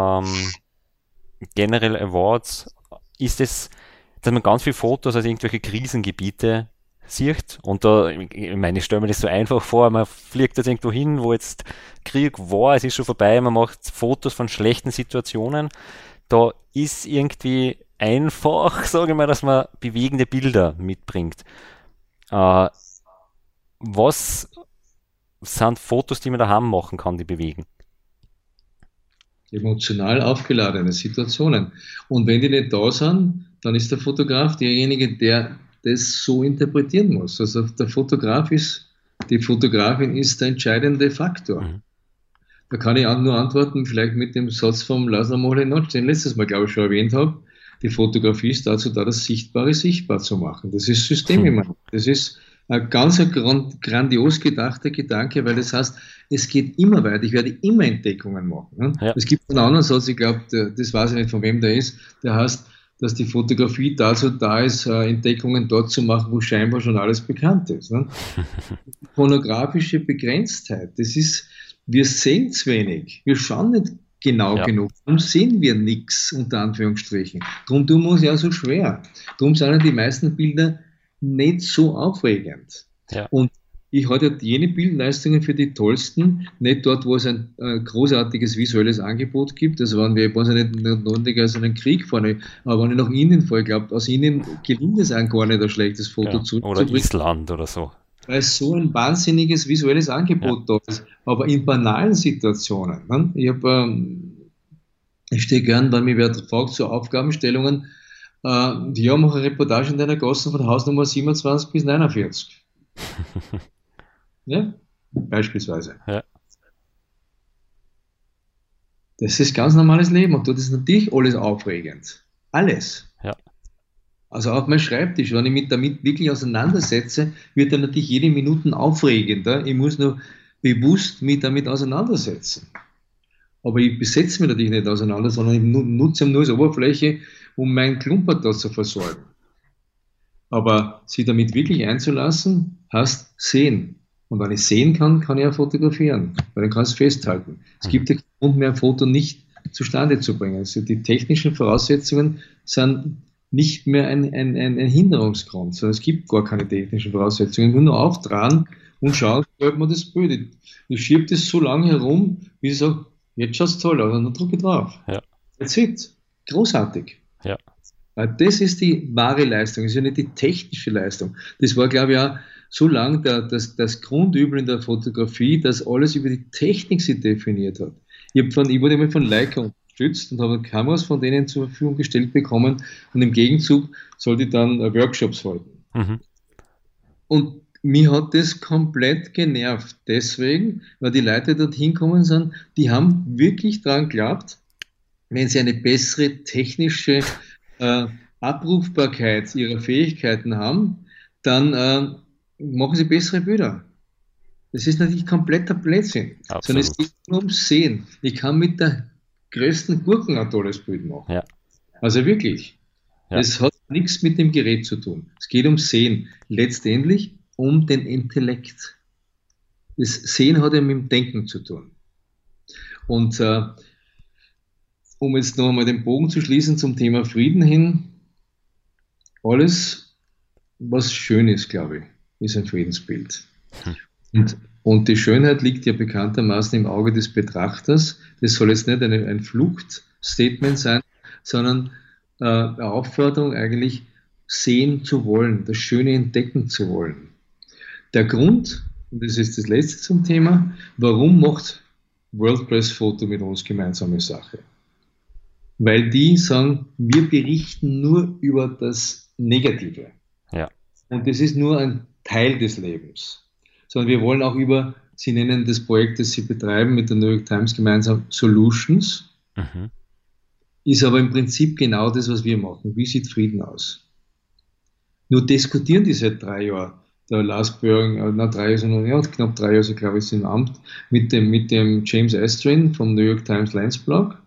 General Awards, ist es, dass man ganz viele Fotos aus irgendwelche Krisengebiete sieht und da, ich meine, ich stelle mir das so einfach vor, man fliegt jetzt irgendwo hin, wo jetzt Krieg war, es ist schon vorbei, man macht Fotos von schlechten Situationen, da ist irgendwie einfach, sage ich mal, dass man bewegende Bilder mitbringt. Was sind Fotos, die man daheim machen kann, die bewegen? Emotional aufgeladene Situationen. Und wenn die nicht da sind, dann ist der Fotograf derjenige, der das so interpretieren muss. Also die Fotografin ist der entscheidende Faktor. Da kann ich auch nur antworten, vielleicht mit dem Satz vom Laszlo Moholy-Nagy, den ich letztes Mal, glaube ich, schon erwähnt habe. Die Fotografie ist dazu da, das Sichtbare sichtbar zu machen. Das ist Systemimmanent. Das ist ein ganz grandios gedachter Gedanke, weil das heißt, es geht immer weiter. Ich werde immer Entdeckungen machen. Ne? Ja. Es gibt einen anderen Satz, ich glaube, das weiß ich nicht, von wem der ist, der heißt, dass die Fotografie dazu da ist, Entdeckungen dort zu machen, wo scheinbar schon alles bekannt ist. Ne? Pornografische Begrenztheit, das ist, wir sehen zu wenig, wir schauen nicht genau genug, darum sehen wir nichts, unter Anführungsstrichen. Darum tun wir uns ja so schwer. Darum sind ja die meisten Bilder nicht so aufregend. Ja. Und ich halte jene Bildleistungen für die tollsten, nicht dort, wo es ein großartiges visuelles Angebot gibt. Also wenn wir nicht notwendig als einen Krieg vorne, aber wenn ich nach Indien fahre, ich glaube, aus Indien gelingt es einem gar nicht, ein schlechtes Foto zu oder Island oder so. Weil so ein wahnsinniges visuelles Angebot da ist. Aber in banalen Situationen. Ne? Ich stehe gern, wenn mich wer fragt, zu Aufgabenstellungen, mache eine Reportage in deiner Gasse von Hausnummer 27 bis 49. Ja, beispielsweise. Ja. Das ist ganz normales Leben und dort ist natürlich alles aufregend. Alles. Ja. Also auf meinem Schreibtisch, wenn ich mich damit wirklich auseinandersetze, wird dann natürlich jede Minute aufregender. Ich muss nur bewusst mich damit auseinandersetzen. Aber ich besetze mich natürlich nicht auseinander, sondern ich nutze nur als Oberfläche, um mein Klumpertal zu versorgen. Aber sich damit wirklich einzulassen, heißt sehen. Und wenn ich sehen kann, kann ich auch fotografieren, weil dann kann ich es festhalten. Es gibt den Grund mehr, ein Foto nicht zustande zu bringen. Also die technischen Voraussetzungen sind nicht mehr ein Hinderungsgrund, sondern es gibt gar keine technischen Voraussetzungen. Nur auftragen und schauen, gefällt mir das Bild. Ich schiebe das so lange herum, bis ich sage, jetzt schaut es toll aus, und dann drücke ich drauf. Ja. That's it. Großartig. Ja. Das ist die wahre Leistung, das ist ja nicht die technische Leistung. Das war, glaube ich, auch so lange das Grundübel in der Fotografie, dass alles über die Technik sich definiert hat. Ich wurde immer von Leica unterstützt und habe Kameras von denen zur Verfügung gestellt bekommen und im Gegenzug sollte ich dann Workshops halten. Mhm. Und mich hat das komplett genervt. Deswegen, weil die Leute dorthin gekommen sind, die haben wirklich daran geglaubt, wenn sie eine bessere technische Abrufbarkeit ihrer Fähigkeiten haben, dann machen sie bessere Bilder. Das ist natürlich kompletter Blödsinn. Absolut. Sondern es geht nur ums Sehen. Ich kann mit der größten Gurken ein tolles Bild machen. Ja. Also wirklich. Ja. Das hat nichts mit dem Gerät zu tun. Es geht ums Sehen. Letztendlich um den Intellekt. Das Sehen hat ja mit dem Denken zu tun. Und um jetzt noch einmal den Bogen zu schließen zum Thema Frieden hin, alles, was schön ist, glaube ich, ist ein Friedensbild. Und die Schönheit liegt ja bekanntermaßen im Auge des Betrachters. Das soll jetzt nicht ein Fluchtstatement sein, sondern eine Aufforderung eigentlich sehen zu wollen, das Schöne entdecken zu wollen. Der Grund, und das ist das Letzte zum Thema, warum macht World Press Photo mit uns gemeinsame Sache? Weil die sagen, wir berichten nur über das Negative. Ja. Und das ist nur ein Teil des Lebens. Sondern wir wollen auch über, Sie nennen das Projekt, das Sie betreiben mit der New York Times gemeinsam, Solutions. Mhm. Ist aber im Prinzip genau das, was wir machen. Wie sieht Frieden aus? Nur diskutieren die seit 3 Jahren. Der Lars Böring, knapp 3 Jahre, so glaube ich, ist im Amt, mit dem James Astrin vom New York Times Lens Blog.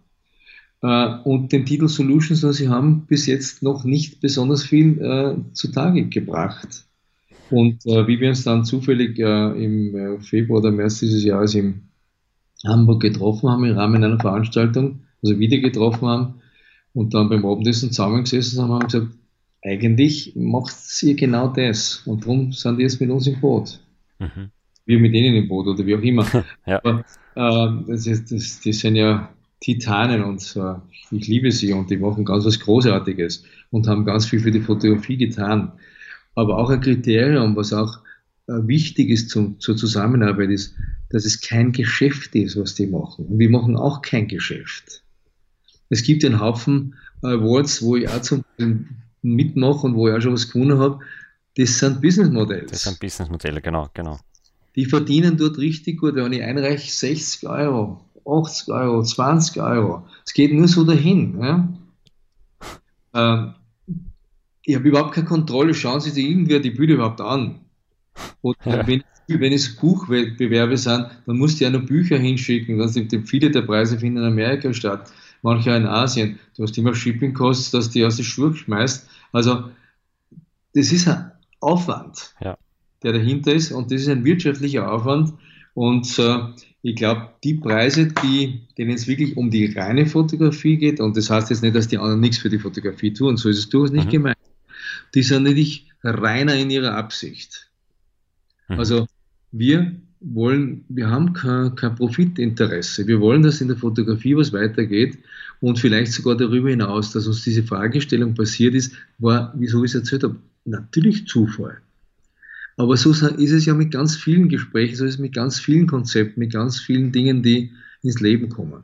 Und den Titel Solutions, und sie haben bis jetzt noch nicht besonders viel zutage gebracht. Und wie wir uns dann zufällig im Februar oder März dieses Jahres in Hamburg getroffen haben, im Rahmen einer Veranstaltung, also wieder getroffen haben und dann beim Abendessen zusammengesessen haben, haben gesagt, eigentlich macht ihr genau das. Und darum sind die jetzt mit uns im Boot. Mhm. Wir mit denen im Boot oder wie auch immer. Ja. Aber die sind ja Titanen und ich liebe sie und die machen ganz was Großartiges und haben ganz viel für die Fotografie getan. Aber auch ein Kriterium, was auch wichtig ist zur Zusammenarbeit, ist, dass es kein Geschäft ist, was die machen. Und wir machen auch kein Geschäft. Es gibt einen Haufen Awards, wo ich auch zum mitmache und wo ich auch schon was gewonnen habe. Das sind Businessmodelle. Das sind Businessmodelle, genau. Die verdienen dort richtig gut. Wenn ich einreiche 60 Euro, 80 Euro, 20 Euro. Es geht nur so dahin. Ja? Ich habe überhaupt keine Kontrolle. Schauen Sie sich irgendwer die Bühne überhaupt an. Oder wenn es Buchwettbewerbe sind, dann musst du ja noch Bücher hinschicken. Viele der Preise finden in Amerika statt, manche in Asien. Du hast immer Shipping-Costs, dass die aus den Schuhe schmeißt. Also das ist ein Aufwand, der dahinter ist, und das ist ein wirtschaftlicher Aufwand. Und ich glaube, die Preise, denen es wirklich um die reine Fotografie geht, und das heißt jetzt nicht, dass die anderen nichts für die Fotografie tun, so ist es durchaus nicht gemeint. Die sind nicht reiner in ihrer Absicht. Also wir haben kein Profitinteresse. Wir wollen, dass in der Fotografie was weitergeht und vielleicht sogar darüber hinaus, dass uns diese Fragestellung passiert ist, war, wieso ich es erzählt habe, natürlich Zufall. Aber so ist es ja mit ganz vielen Gesprächen, so ist es mit ganz vielen Konzepten, mit ganz vielen Dingen, die ins Leben kommen.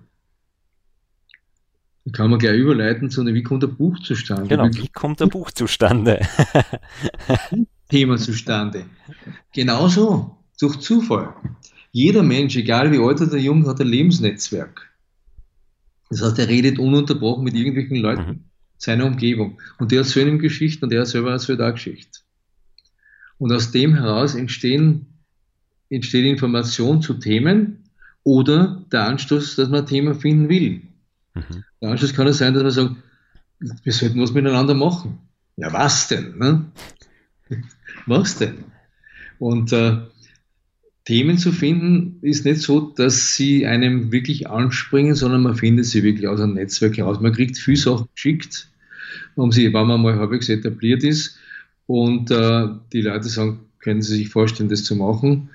Da kann man gleich überleiten zu, wie kommt ein Buch zustande? Genau, wie kommt ein Buch zustande? Thema zustande. Genauso, durch Zufall. Jeder Mensch, egal wie alt oder jung, hat ein Lebensnetzwerk. Das heißt, er redet ununterbrochen mit irgendwelchen Leuten, seiner Umgebung. Und der erzählt ihm Geschichten und er selber erzählt auch Geschichten. Und aus dem heraus entsteht Information zu Themen oder der Anstoß, dass man ein Thema finden will. Der Anstoß kann es sein, dass man sagt, wir sollten was miteinander machen. Ja, was denn? Ne? Was denn? Und Themen zu finden ist nicht so, dass sie einem wirklich anspringen, sondern man findet sie wirklich aus einem Netzwerk heraus. Man kriegt viele Sachen geschickt wenn man mal halbwegs etabliert ist und die Leute sagen, können Sie sich vorstellen, das zu machen?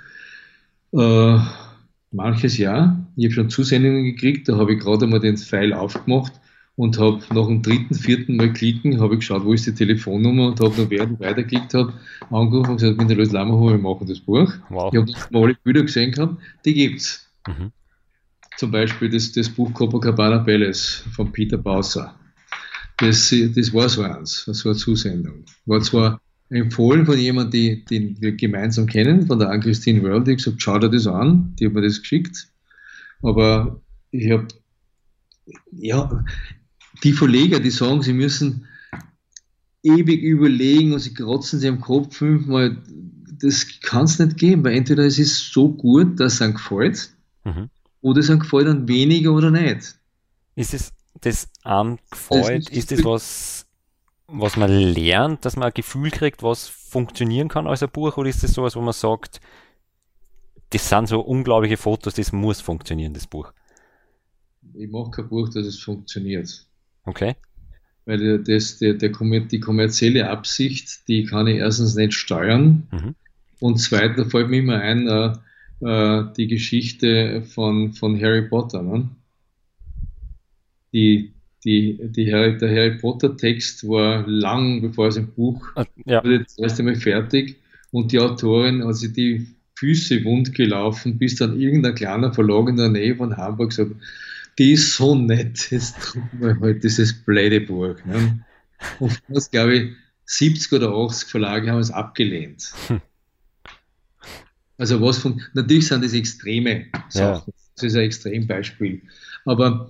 Manches ja. Ich habe schon Zusendungen gekriegt, da habe ich gerade einmal den Pfeil aufgemacht und habe nach dem dritten, vierten Mal klicken, habe ich geschaut, wo ist die Telefonnummer und habe noch während ich weitergeklickt habe, angerufen und gesagt, ich bin der Lois Lammerhuber, wir machen das Buch. Wow. Ich habe nicht mal alle Bilder gesehen gehabt, die gibt's. Zum Beispiel das Buch Copacabana Palace von Peter Bauser. Das war so eins, das war eine Zusendung. War zwar empfohlen von jemandem, den wir gemeinsam kennen, von der Ann-Christine Wörl, die hat gesagt, schau dir das an, die hat mir das geschickt. Aber ich habe, ja, die Verleger, die sagen, sie müssen ewig überlegen und sie kratzen sich am Kopf fünfmal, das kann es nicht geben, weil entweder es ist so gut, dass es einem gefällt, oder es einem gefällt dann weniger oder nicht. Ist es das einem gefällt? Ist das was man lernt, dass man ein Gefühl kriegt, was funktionieren kann als ein Buch, oder ist das sowas, wo man sagt, das sind so unglaubliche Fotos, das muss funktionieren, das Buch? Ich mache kein Buch, dass es funktioniert. Okay. Weil die kommerzielle Absicht, die kann ich erstens nicht steuern. Und zweitens, da fällt mir immer ein, die Geschichte von Harry Potter. Ne? Der Harry Potter Text war lang, bevor es im Buch wurde, das erste Mal fertig. Und die Autorin hat sich die Füße wund gelaufen, bis dann irgendein kleiner Verlag in der Nähe von Hamburg gesagt, die ist so nett, jetzt drucken wir halt dieses blöde Buch. Ne? Und das, glaube ich, 70 oder 80 Verlage haben es abgelehnt. Also natürlich sind das extreme Sachen. Das ist ein Extrembeispiel. Aber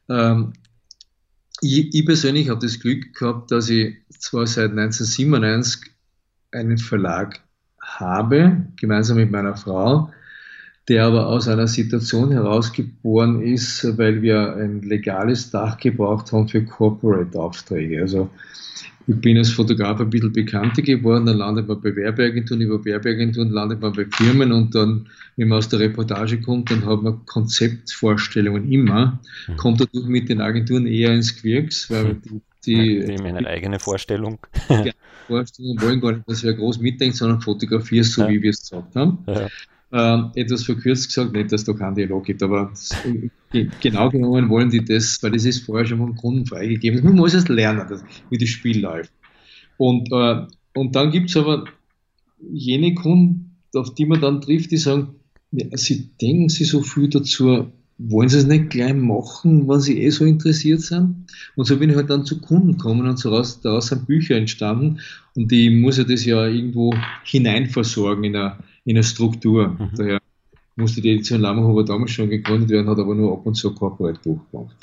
ich persönlich habe das Glück gehabt, dass ich zwar seit 1997 einen Verlag habe, gemeinsam mit meiner Frau, der aber aus einer Situation herausgeboren ist, weil wir ein legales Dach gebraucht haben für Corporate-Aufträge. Also ich bin als Fotograf ein bisschen bekannter geworden, dann landet man bei Werbeagenturen, über Werbeagenturen landet man bei Firmen und dann, wenn man aus der Reportage kommt, dann hat man Konzeptvorstellungen immer, kommt dadurch mit den Agenturen eher ins Gewirks, weil die haben eine eigene Vorstellung. Vorstellungen wollen gar nicht, dass wer groß mitdenkt, sondern fotografierst, so wie wir es gesagt haben. Ja. Etwas verkürzt gesagt, nicht, dass es da keinen Dialog gibt, aber genau genommen wollen die das, weil das ist vorher schon vom Kunden freigegeben. Man muss erst lernen, wie das Spiel läuft. Und dann gibt es aber jene Kunden, auf die man dann trifft, die sagen, ja, sie denken sich so viel dazu, wollen sie es nicht gleich machen, wenn sie so interessiert sind? Und so bin ich halt dann zu Kunden gekommen und daraus sind Bücher entstanden und ich muss ja das ja irgendwo hineinversorgen in eine Struktur. Daher musste die Edition Lammerhuber damals schon gegründet werden, hat aber nur ab und zu ein Corporate-Buch gemacht.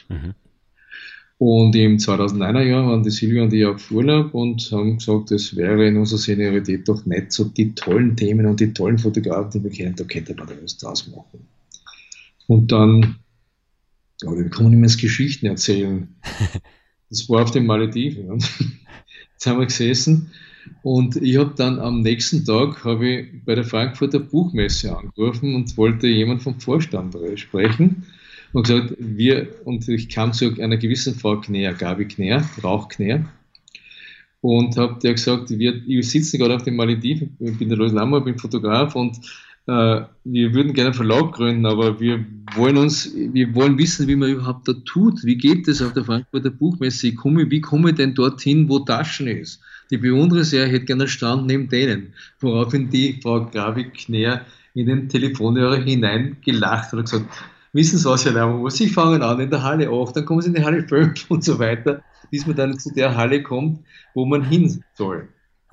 Und im 2009er Jahr waren die Silvia und ich auf Urlaub und haben gesagt, das wäre in unserer Seniorität doch nicht so die tollen Themen und die tollen Fotografen, die wir kennen, da könnte man da was draus machen. Und dann, wir kommen immer ins Geschichten erzählen. Das war auf den Malediven. Jetzt haben wir gesessen und ich habe dann am nächsten Tag bei der Frankfurter Buchmesse angerufen und wollte jemand vom Vorstand sprechen und gesagt, ich kam zu einer gewissen Frau Knär, Gabi Knär, Rauch Knär, und habe der gesagt, wir sitzen gerade auf den Malediven, ich bin der Lois Lammer, bin Fotograf und wir würden gerne einen Verlag gründen, aber wir wollen wissen, wie man überhaupt da tut. Wie geht das auf der Frankfurter Buchmesse? Wie komme ich denn dorthin, wo Taschen ist? Die bewundere sehr, ich hätte gerne einen Stand neben denen. Woraufhin die Frau Gabi Knär in den Telefonhörer hineingelacht hat und gesagt, wissen Sie was, Herr Lermann, Sie fangen an in der Halle 8, dann kommen Sie in die Halle 5 und so weiter, bis man dann zu der Halle kommt, wo man hin soll.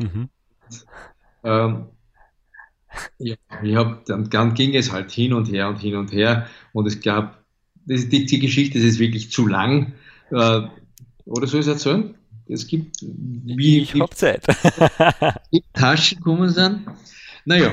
Dann ging es halt hin und her und es gab, die Geschichte, das ist wirklich zu lang, oder soll ich es erzählen? Es gibt, ich habe Zeit. Die Taschen gekommen sind. Naja,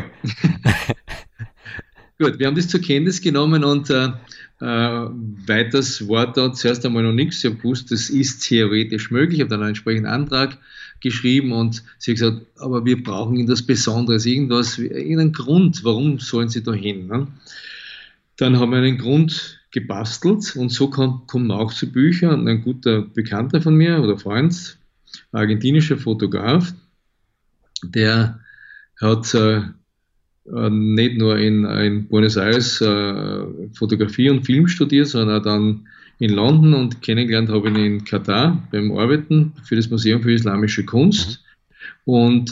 gut, wir haben das zur Kenntnis genommen und weiters war da zuerst einmal noch nichts. Ich habe gewusst, das ist theoretisch möglich. Ich habe dann einen entsprechenden Antrag geschrieben und sie hat gesagt, aber wir brauchen irgendwas Besonderes, irgendeinen Grund, warum sollen sie da hin? Ne? Dann haben wir einen Grund gebastelt und so kommen wir auch zu Büchern. Ein guter Bekannter von mir oder Freund, argentinischer Fotograf, der hat nicht nur in Buenos Aires Fotografie und Film studiert, sondern auch dann in London, und kennengelernt habe ich ihn in Katar beim Arbeiten für das Museum für Islamische Kunst. Und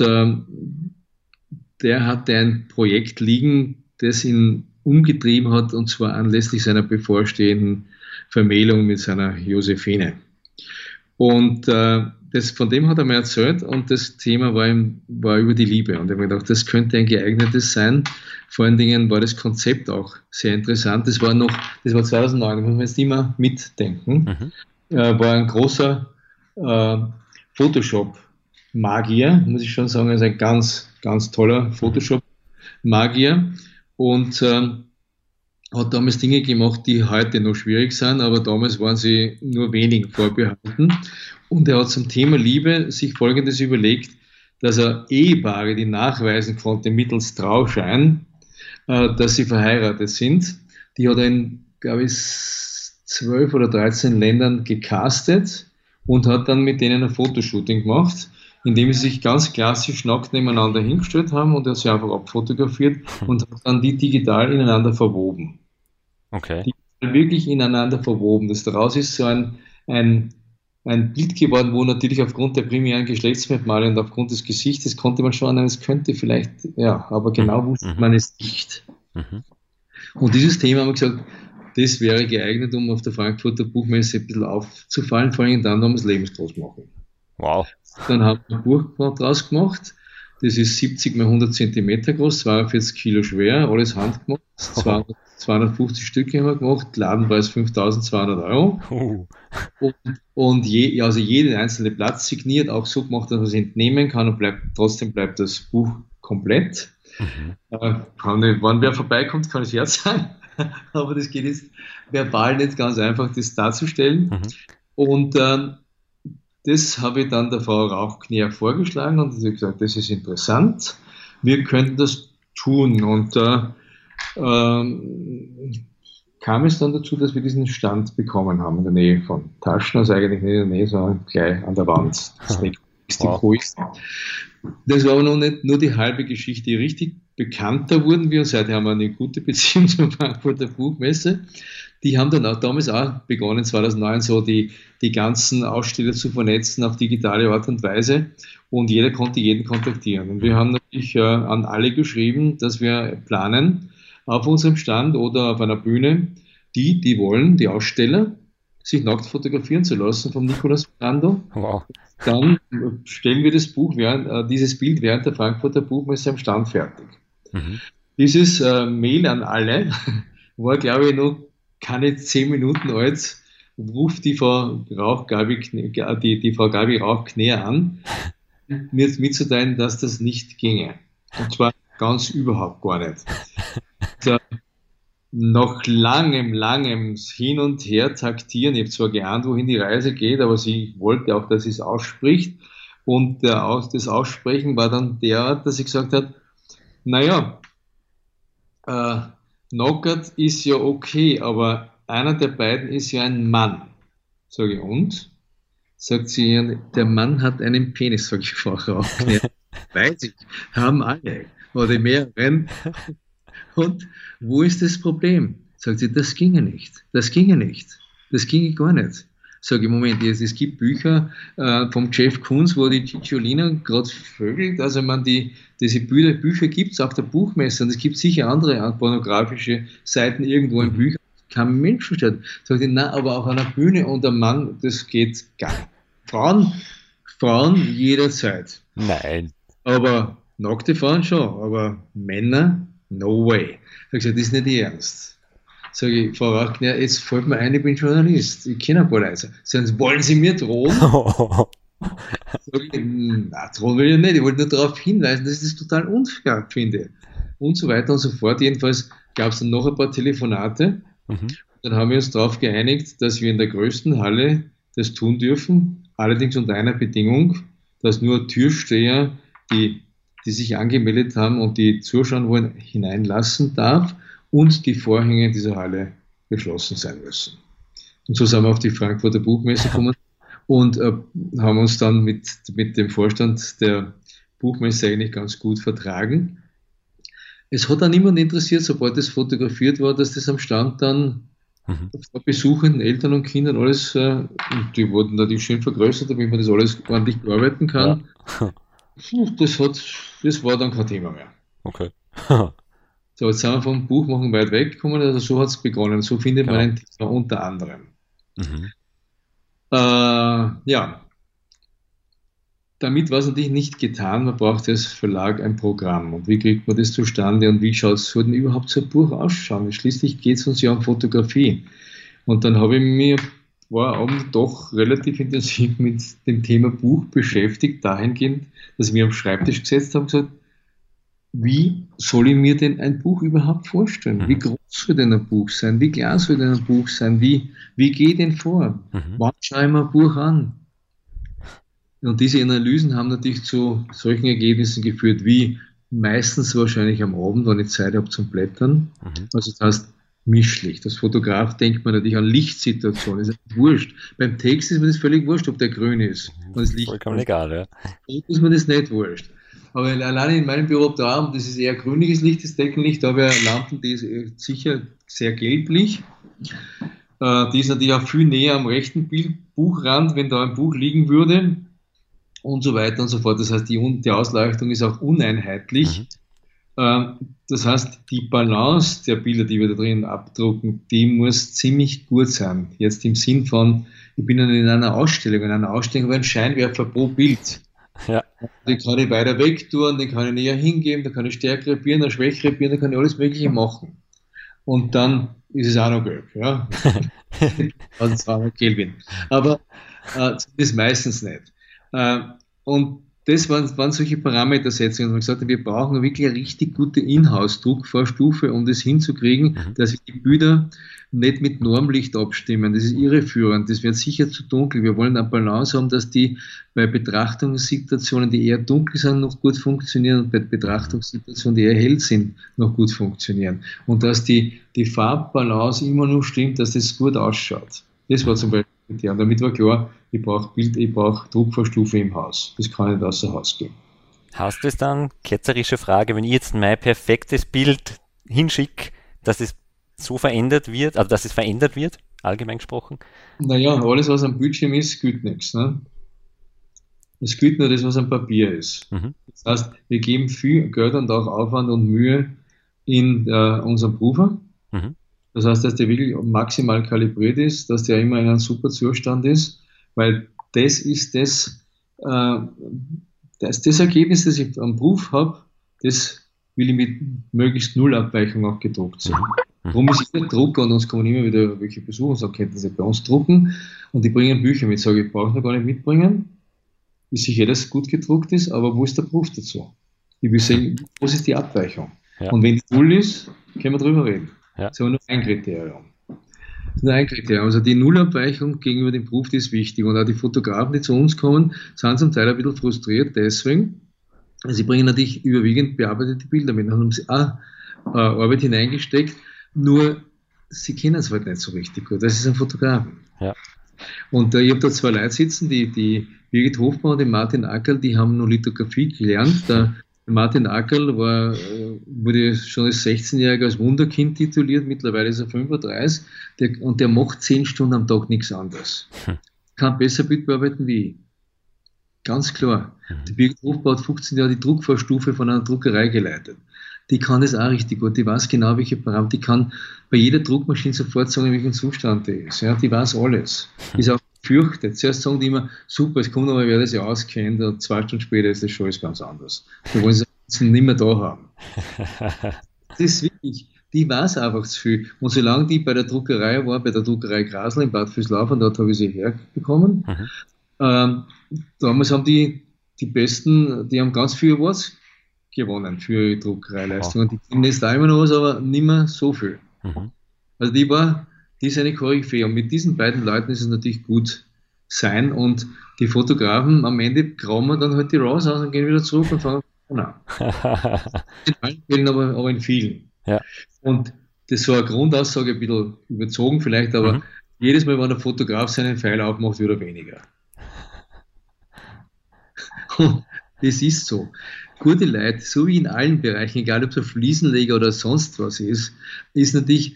der hatte ein Projekt liegen, das ihn umgetrieben hat, und zwar anlässlich seiner bevorstehenden Vermählung mit seiner Josephine. Und von dem hat er mir erzählt, und das Thema war über die Liebe. Und ich habe mir gedacht, das könnte ein geeignetes sein. Vor allen Dingen war das Konzept auch sehr interessant. Das war 2009, da muss man jetzt immer mitdenken. War ein großer Photoshop-Magier, muss ich schon sagen, also ein ganz, ganz toller Photoshop-Magier. Und hat damals Dinge gemacht, die heute noch schwierig sind, aber damals waren sie nur wenigen vorbehalten. Und er hat zum Thema Liebe sich Folgendes überlegt, dass er Ehepaare, die nachweisen konnte mittels Trauschein, dass sie verheiratet sind, die hat er in, glaube ich, 12 oder 13 Ländern gecastet und hat dann mit denen ein Fotoshooting gemacht, indem sie sich ganz klassisch nackt nebeneinander hingestellt haben, und er hat sie einfach abfotografiert und hat dann die digital ineinander verwoben. Okay. Die sind wirklich ineinander verwoben. Daraus ist so ein Bild geworden, wo natürlich aufgrund der primären Geschlechtsmerkmale und aufgrund des Gesichtes konnte man schon annehmen, es könnte vielleicht, ja, aber genau wusste man es nicht. Und dieses Thema haben wir gesagt, das wäre geeignet, um auf der Frankfurter Buchmesse ein bisschen aufzufallen, vor allem dann, wenn wir es lebensgroß machen. Wow. Dann haben wir ein Buch draus gemacht, das ist 70 mal 100 Zentimeter groß, 42 Kilo schwer, alles handgemacht, 250 Stücke haben wir gemacht, Ladenpreis 5.200 €. Und jeden einzelnen Platz signiert, auch so gemacht, dass man es entnehmen kann, und trotzdem bleibt das Buch komplett. Wenn wer vorbeikommt, kann es Herz sein, aber das geht jetzt verbal nicht ganz einfach, das darzustellen. Und das habe ich dann der Frau Rauchkneer vorgeschlagen, und sie hat gesagt, das ist interessant, wir könnten das tun. Und kam es dann dazu, dass wir diesen Stand bekommen haben in der Nähe von Taschen, also eigentlich nicht in der Nähe, sondern gleich an der Wand. Das war aber noch nicht nur die halbe Geschichte. Richtig bekannter wurden wir, und seitdem haben wir eine gute Beziehung zur Frankfurter Buchmesse. Die haben dann auch damals auch begonnen, 2009, so die ganzen Aussteller zu vernetzen auf digitale Art und Weise, und jeder konnte jeden kontaktieren. Und wir haben natürlich an alle geschrieben, dass wir planen, auf unserem Stand oder auf einer Bühne, die wollen, die Aussteller, sich nackt fotografieren zu lassen vom Nicolas Brando. Wow. Dann stellen wir dieses Bild während der Frankfurter Buchmesse am Stand fertig. Dieses Mail an alle war, glaube ich, noch keine 10 Minuten alt, ruft die Frau Gabi Rauchkneer an, mir mitzuteilen, dass das nicht ginge. Und zwar ganz überhaupt gar nicht. Also, nach langem Hin und Her taktieren, ich habe zwar geahnt, wohin die Reise geht, aber sie wollte auch, dass sie es ausspricht, und das Aussprechen war dann derart, dass sie gesagt hat, naja, Knockert ist ja okay, aber einer der beiden ist ja ein Mann. Sage ich, und? Sagt sie, der Mann hat einen Penis, sage ich vorher auch. Weiß ich, haben alle oder mehreren. Und wo ist das Problem? Sagt sie, das ginge nicht. Das ginge gar nicht. Sage ich, Moment, es gibt Bücher vom Jeff Koons, wo die Cicciolina gerade vögelt. Also diese Bücher gibt es auf der Buchmesse, und es gibt sicher andere pornografische Seiten irgendwo in Büchern. Kein Mensch versteht. Sagt sie, nein, aber auf einer Bühne und ein Mann, das geht gar nicht. Frauen jederzeit. Nein. Aber nackte Frauen schon, aber Männer, no way. Sag ich, das ist nicht ernst. Sag ich, Frau Rauchkneer, jetzt fällt mir ein, ich bin Journalist, ich kenne ein paar Leute. Sagen Sie, wollen Sie mir drohen? Sag ich, na, drohen will ich nicht, ich wollte nur darauf hinweisen, dass ich das total unfair finde. Und so weiter und so fort. Jedenfalls gab es dann noch ein paar Telefonate. Dann haben wir uns darauf geeinigt, dass wir in der größten Halle das tun dürfen, allerdings unter einer Bedingung, dass nur Türsteher, die sich angemeldet haben und die zuschauen wollen, hineinlassen darf, und die Vorhänge dieser Halle geschlossen sein müssen. Und so sind wir auf die Frankfurter Buchmesse gekommen. und haben uns dann mit dem Vorstand der Buchmesse eigentlich ganz gut vertragen. Es hat dann niemand interessiert, sobald das fotografiert war, dass das am Stand dann vor Besuchenden, Eltern und Kindern alles, und die wurden natürlich schön vergrößert, damit man das alles ordentlich bearbeiten kann. Ja. Das war dann kein Thema mehr. Okay. So, jetzt sind wir vom Buchmachen weit weggekommen, also so hat es begonnen. So findet man ein Thema unter anderem. Ja, damit war es natürlich nicht getan, man braucht als Verlag ein Programm. Und wie kriegt man das zustande und wie soll denn überhaupt so ein Buch ausschauen? Schließlich geht es uns ja um Fotografie. Und dann habe ich mich doch relativ intensiv mit dem Thema Buch beschäftigt, dahingehend, dass ich mir am Schreibtisch gesetzt habe und gesagt, wie soll ich mir denn ein Buch überhaupt vorstellen? Wie groß soll denn ein Buch sein? Wie klein soll denn ein Buch sein? Wie gehe ich denn vor? Wann schaue ich mir ein Buch an? Und diese Analysen haben natürlich zu solchen Ergebnissen geführt, wie meistens wahrscheinlich am Abend, wenn ich Zeit habe zum Blättern. Also das heißt Mischlicht. Als Fotograf denkt man natürlich an Lichtsituationen. Das ist wurscht. Beim Text ist mir das völlig wurscht, ob der grün ist. Vollkommen egal, ja. Ist mir das nicht wurscht. Aber alleine in meinem Büro da, und das ist eher grünliches Licht, das Deckenlicht, da habe ich eine Lampe, die ist sicher sehr gelblich. Die ist natürlich auch viel näher am rechten Buchrand, wenn da ein Buch liegen würde und so weiter und so fort. Das heißt, die Ausleuchtung ist auch uneinheitlich. Das heißt, die Balance der Bilder, die wir da drin abdrucken, die muss ziemlich gut sein. Jetzt im Sinn von, ich bin in einer Ausstellung habe ich einen Scheinwerfer pro Bild. Ja. Den kann ich weiter weg tun, den kann ich näher hingeben, da kann ich stärker repieren, schwächer repieren, da kann ich alles Mögliche machen. Und dann ist es auch noch gelb, ja. Also 200 Kelvin. Aber das ist meistens nicht. Und das waren solche Parametersetzungen, wo ich gesagt habe, wir brauchen wirklich eine richtig gute Inhouse-Druckvorstufe, um das hinzukriegen, dass wir die Bilder nicht mit Normlicht abstimmen. Das ist irreführend, das wird sicher zu dunkel. Wir wollen eine Balance haben, dass die bei Betrachtungssituationen, die eher dunkel sind, noch gut funktionieren und bei Betrachtungssituationen, die eher hell sind, noch gut funktionieren. Und dass die Farbbalance immer noch stimmt, dass das gut ausschaut. Das war zum Beispiel der. Und damit war klar, ich brauche Druckvorstufe im Haus. Das kann nicht außer Haus gehen. Heißt das dann, ketzerische Frage, wenn ich jetzt mein perfektes Bild hinschicke, dass es so verändert wird, also dass es verändert wird, allgemein gesprochen? Naja, alles, was am Bildschirm ist, gilt nichts. Ne? Es gilt nur das, was am Papier ist. Das heißt, wir geben viel Geld und auch Aufwand und Mühe in unseren Prüfer. Das heißt, dass der wirklich maximal kalibriert ist, dass der immer in einem super Zustand ist, weil das ist das Ergebnis, das ich am Proof habe, das will ich mit möglichst Nullabweichung auch gedruckt sehen. Darum ist jeder Drucker, und uns kommen immer wieder welche Besuchungserkenntnisse bei uns drucken, und die bringen Bücher mit. Sage ich, brauche ich gar nicht mitbringen. Ist sicher, dass es gut gedruckt ist, aber wo ist der Proof dazu? Ich will sehen, was ist die Abweichung? Ja. Und wenn die Null ist, können wir drüber reden. Ja. Das ist aber nur ein Kriterium. Also die Nullabweichung gegenüber dem Proof, die ist wichtig. Und auch die Fotografen, die zu uns kommen, sind zum Teil ein bisschen frustriert deswegen. Sie bringen natürlich überwiegend bearbeitete Bilder mit. Dann haben sie auch Arbeit hineingesteckt, nur sie kennen es halt nicht so richtig gut. Das ist ein Fotografen. Ja. Und ich habe da zwei Leute sitzen, die Birgit Hofmann und die Martin Ackerl, die haben nur Lithografie gelernt. Der Martin Ackerl wurde schon als 16-Jähriger als Wunderkind tituliert, mittlerweile ist er 35 und der macht 10 Stunden am Tag nichts anderes. Kann besser Bild bearbeiten wie ich. Ganz klar. Die Birgit Hofmann hat 15 Jahre die Druckvorstufe von einer Druckerei geleitet. Die kann das auch richtig gut. Die weiß genau, welche Parameter. Die kann bei jeder Druckmaschine sofort sagen, in welchem Zustand die ist. Ja, die weiß alles. Die ist auch gefürchtet. Zuerst sagen die immer, super, es kommt aber, wer das ja auskennt, und 2 Stunden später ist das schon ganz anders. Die wollen sie nicht mehr da haben. Das ist wirklich, die weiß einfach zu viel. Und solange die bei der Druckerei war, bei der Druckerei Grasl in Bad Vöslau, und dort habe ich sie herbekommen, damals haben die Besten, die haben ganz viele Awards gewonnen für ihre Druckereileistung. Und die kriegen jetzt da immer noch was, aber nicht mehr so viel. Also die ist eine Koryphäe. Und mit diesen beiden Leuten ist es natürlich gut sein. Und die Fotografen am Ende grauen dann halt die RAWs aus und gehen wieder zurück und fangen an. In allen Fällen, aber in vielen. Ja. Und das ist so eine Grundaussage, ein bisschen überzogen vielleicht, aber jedes Mal, wenn der Fotograf seinen Pfeil aufmacht, wird er weniger. Und das ist so. Gute Leute, so wie in allen Bereichen, egal ob es ein Fliesenleger oder sonst was ist natürlich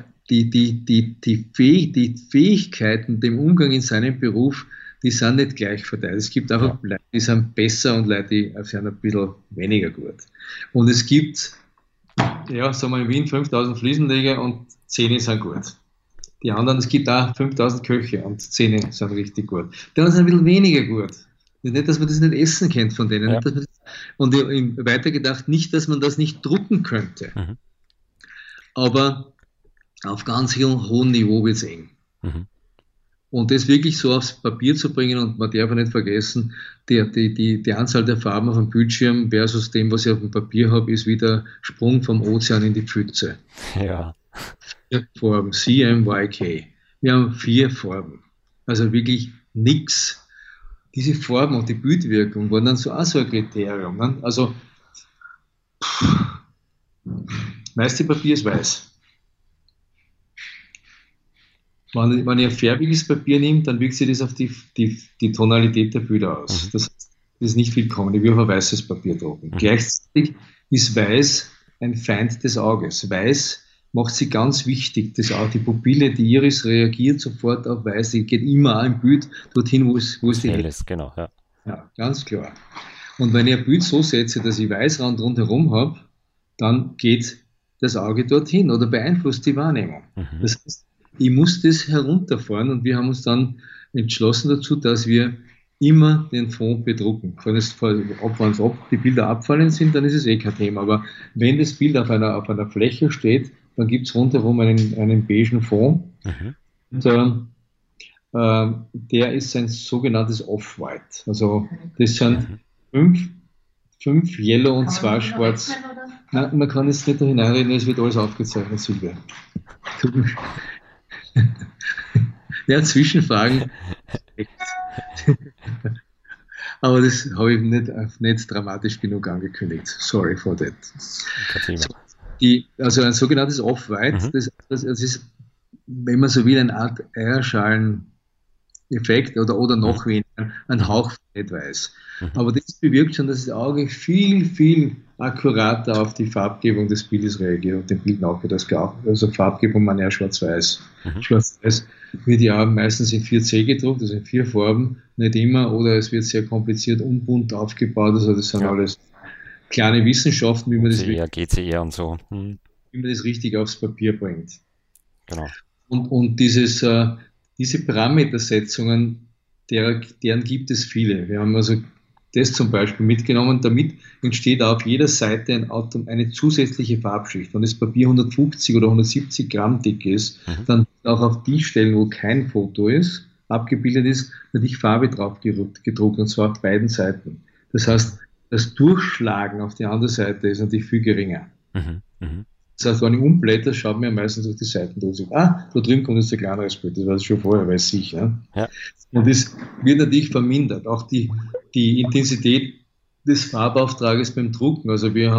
die Fähigkeiten, dem Umgang in seinem Beruf, die sind nicht gleich verteilt. Es gibt einfach Leute, die sind besser und Leute, die sind ein bisschen weniger gut. Und es gibt, ja, sagen wir in Wien 5000 Fliesenleger und 10 sind gut. Die anderen, es gibt auch 5000 Köche und 10 sind richtig gut. Die anderen sind ein bisschen weniger gut. Nicht, dass man das nicht essen kennt von denen. Ja. Und weitergedacht, nicht, dass man das nicht drucken könnte. Mhm. Aber auf ganz hohem Niveau wird es eng. Mhm. Und das wirklich so aufs Papier zu bringen, und man darf nicht vergessen, die Anzahl der Farben auf dem Bildschirm versus dem, was ich auf dem Papier habe, ist wie der Sprung vom Ozean in die Pfütze. Ja. 4 Farben, CMYK. Wir haben 4 Farben. Also wirklich nichts. Diese Farben und die Bildwirkung waren dann so auch so ein Kriterium. Ne? Also, meiste Papier ist weiß. Wenn ich ein färbiges Papier nehme, dann wirkt sich das auf die Tonalität der Bilder aus. Mhm. Das ist nicht willkommen. Ich will auf ein weißes Papier drucken. Mhm. Gleichzeitig ist weiß ein Feind des Auges. Weiß macht sie ganz wichtig. Die Pupille, die Iris reagiert sofort auf weiß. Die geht immer auch im Bild dorthin, wo es die hell ist. Genau, ja. Ja, ganz klar. Und wenn ich ein Bild so setze, dass ich Weißrand rundherum habe, dann geht das Auge dorthin oder beeinflusst die Wahrnehmung. Mhm. Das heißt, ich muss das herunterfahren, und wir haben uns dann entschlossen dazu, dass wir immer den Fond bedrucken. Wenn die Bilder abfallen sind, dann ist es kein Thema. Aber wenn das Bild auf einer Fläche steht, dann gibt es rundherum einen beigen Fond. Mhm. Und der ist ein sogenanntes Off-White. Also das sind 5 Yellow und 2 Schwarz. Nein, man kann jetzt nicht da hineinreden, es wird alles aufgezeichnet, Silvia. Ja, Zwischenfragen. Aber das habe ich nicht dramatisch genug angekündigt. Sorry for that. Also ein sogenanntes Off-White, das ist, wenn man so will, eine Art Eierschalen-Effekt oder noch weniger, ein Hauch nicht weiß. Aber das bewirkt schon, dass das Auge viel, viel akkurater auf die Farbgebung des Bildes reagiert und dem Bild nachgeht als klar. Also Farbgebung, man ja schwarz-weiß. Schwarz-weiß wird ja meistens in 4C gedruckt, also in 4 Farben, nicht immer, oder es wird sehr kompliziert unbunt aufgebaut, also das sind alles kleine Wissenschaften, wie man GCR und so. Wie man das richtig aufs Papier bringt. Genau. Und diese Parametersetzungen, deren gibt es viele. Wir haben also das zum Beispiel mitgenommen. Damit entsteht auf jeder Seite eine zusätzliche Farbschicht. Wenn das Papier 150 oder 170 Gramm dick ist, dann auch auf die Stellen, wo kein Foto ist, abgebildet ist, natürlich Farbe drauf gedruckt, und zwar auf beiden Seiten. Das heißt, das Durchschlagen auf die andere Seite ist natürlich viel geringer. Das heißt, wenn ich umblätter, schaut mir meistens auf die Seiten durch. Da drüben kommt jetzt ein kleineres Bild, das weiß ich schon vorher, weiß ich. Ja? Und das wird natürlich vermindert. Auch die Intensität des Farbauftrages beim Drucken. Also wir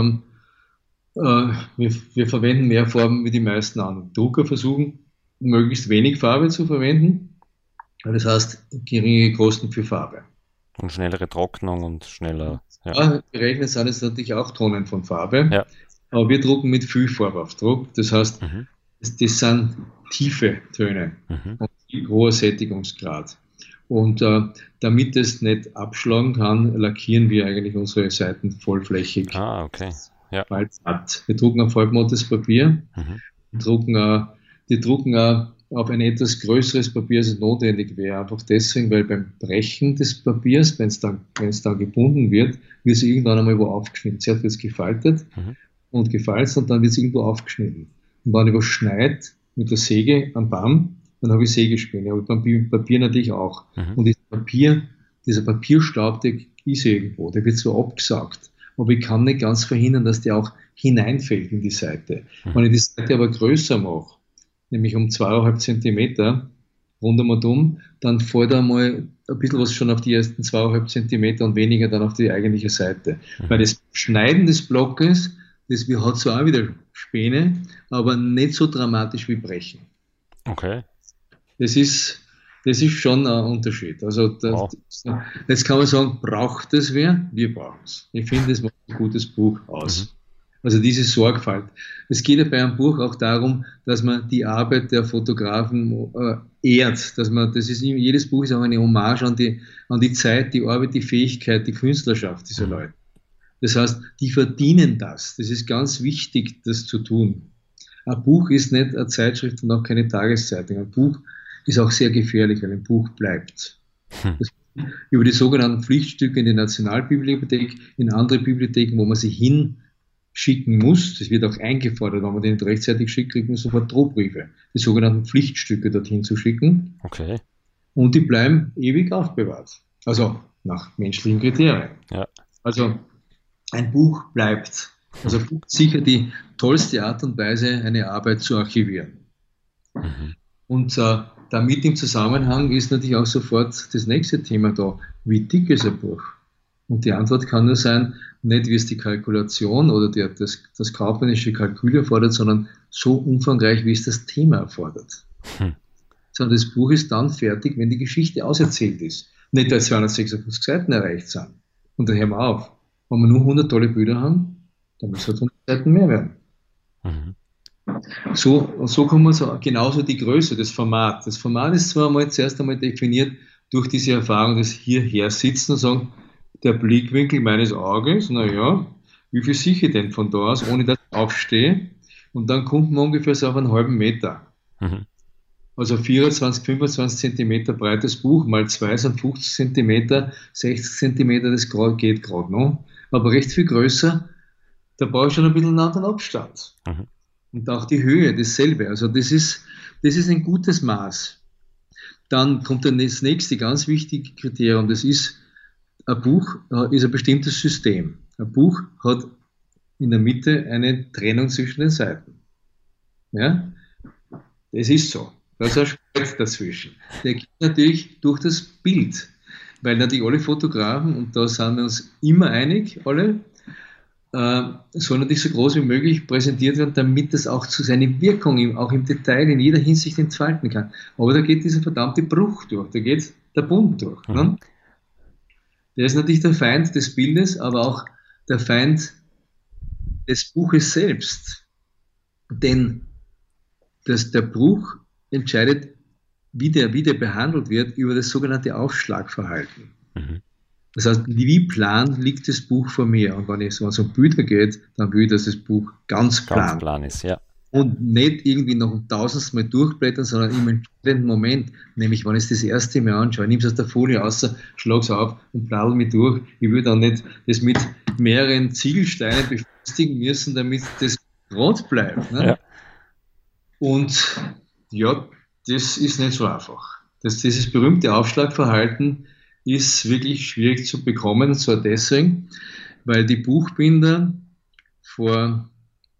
verwenden mehr Farben wie die meisten anderen. Drucker versuchen, möglichst wenig Farbe zu verwenden. Das heißt, geringe Kosten für Farbe. Und schnellere Trocknung und schneller. Ja, gerechnet sind es natürlich auch Tonnen von Farbe. Ja. Aber wir drucken mit viel Farbaufdruck. Das heißt, das sind tiefe Töne und hoher Sättigungsgrad. Und damit es nicht abschlagen kann, lackieren wir eigentlich unsere Seiten vollflächig. Okay. Ja. Wir drucken auf halbmattes Papier. Wir drucken auf ein etwas größeres Papier, als es notwendig wäre. Einfach deswegen, weil beim Brechen des Papiers, wenn es dann gebunden wird es irgendwann einmal wo aufgeschnitten. Zuerst wird es gefaltet und gefalzt, und dann wird es irgendwo aufgeschnitten. Und wenn ich was schneide mit der Säge am Baum, dann habe ich Sägespäne, aber beim Papier natürlich auch. Und dieser Papierstaub, der ist irgendwo, der wird so abgesaugt. Aber ich kann nicht ganz verhindern, dass der auch hineinfällt in die Seite. Wenn ich die Seite aber größer mache, nämlich um 2,5 Zentimeter rundum, dann fällt einmal ein bisschen was schon auf die ersten 2,5 Zentimeter und weniger dann auf die eigentliche Seite. Weil das Schneiden des Blockes, das hat so auch wieder Späne, aber nicht so dramatisch wie Brechen. Okay. Das ist Das ist schon ein Unterschied. Also Wow. jetzt kann man sagen, braucht es wer? Wir brauchen es. Ich finde, das macht ein gutes Buch Mhm. aus. Also diese Sorgfalt. Es geht ja bei einem Buch auch darum, dass man die Arbeit der Fotografen ehrt. Jedes Buch ist auch eine Hommage an die Zeit, die Arbeit, die Fähigkeit, die Künstlerschaft dieser Mhm. Leute. Das heißt, die verdienen das. Das ist ganz wichtig, das zu tun. Ein Buch ist nicht eine Zeitschrift und auch keine Tageszeitung. Ein Buch ist auch sehr gefährlich, weil ein Buch bleibt. Hm. Das über die sogenannten Pflichtstücke in die Nationalbibliothek, in andere Bibliotheken, wo man sie hinschicken muss. Das wird auch eingefordert, wenn man den nicht rechtzeitig schickt, kriegt man sofort Drohbriefe, die sogenannten Pflichtstücke dorthin zu schicken. Okay. Und die bleiben ewig aufbewahrt. Also nach menschlichen Kriterien. Ja. Also ein Buch bleibt. Also Buch ist sicher die tollste Art und Weise, eine Arbeit zu archivieren. Mhm. Und damit im Zusammenhang ist natürlich auch sofort das nächste Thema da. Wie dick ist ein Buch? Und die Antwort kann nur sein, nicht wie es die Kalkulation oder das kaufmännische Kalkül erfordert, sondern so umfangreich, wie es das Thema erfordert. Hm. Sondern das Buch ist dann fertig, wenn die Geschichte auserzählt ist. Nicht, weil 256 Seiten erreicht sind. Und da hören wir auf. Wenn wir nur 100 tolle Bilder haben, dann müssen es 100 Seiten mehr werden. Mhm. So kommen wir so, genauso die Größe, das Format. Das Format ist zwar mal zuerst einmal definiert durch diese Erfahrung des hierher sitzen und sagen, der Blickwinkel meines Auges, naja, wie viel sehe ich denn von da aus, ohne dass ich aufstehe? Und dann kommt man ungefähr so auf einen halben Meter. Mhm. Also 24, 25 Zentimeter breites Buch mal 2 sind 50 Zentimeter, 60 Zentimeter, das geht gerade noch. Aber recht viel größer, da brauche ich schon ein bisschen einen anderen Abstand. Mhm. Und auch die Höhe, dasselbe. Also das ist ein gutes Maß. Dann kommt dann das nächste ganz wichtige Kriterium. Das ist, ein Buch ist ein bestimmtes System. Ein Buch hat in der Mitte eine Trennung zwischen den Seiten. Ja? Das ist so. Da ist ein Spalt dazwischen. Der geht natürlich durch das Bild. Weil natürlich alle Fotografen, und da sind wir uns immer einig, alle, soll natürlich so groß wie möglich präsentiert werden, damit das auch zu seiner Wirkung auch im Detail in jeder Hinsicht entfalten kann. Aber da geht dieser verdammte Bruch durch, da geht der Bund durch. Mhm. Ne? Der ist natürlich der Feind des Bildes, aber auch der Feind des Buches selbst. Denn der Bruch entscheidet, wie der behandelt wird, über das sogenannte Aufschlagverhalten. Mhm. Das heißt, wie plan liegt das Buch vor mir? Und wenn es um Bilder geht, dann will ich, dass das Buch ganz Ganz plan plan ist, ja. und nicht irgendwie noch ein tausendsten Mal durchblättern, sondern im entscheidenden Moment, nämlich wenn ich es das erste Mal anschaue, ich nehme es aus der Folie raus, schlage es auf und bladel mich durch. Ich will dann nicht das mit mehreren Ziegelsteinen befestigen müssen, damit das gerade bleibt. Ne? Ja. Und ja, das ist nicht so einfach. Dieses berühmte Aufschlagverhalten ist wirklich schwierig zu bekommen, und zwar deswegen, weil die Buchbinder vor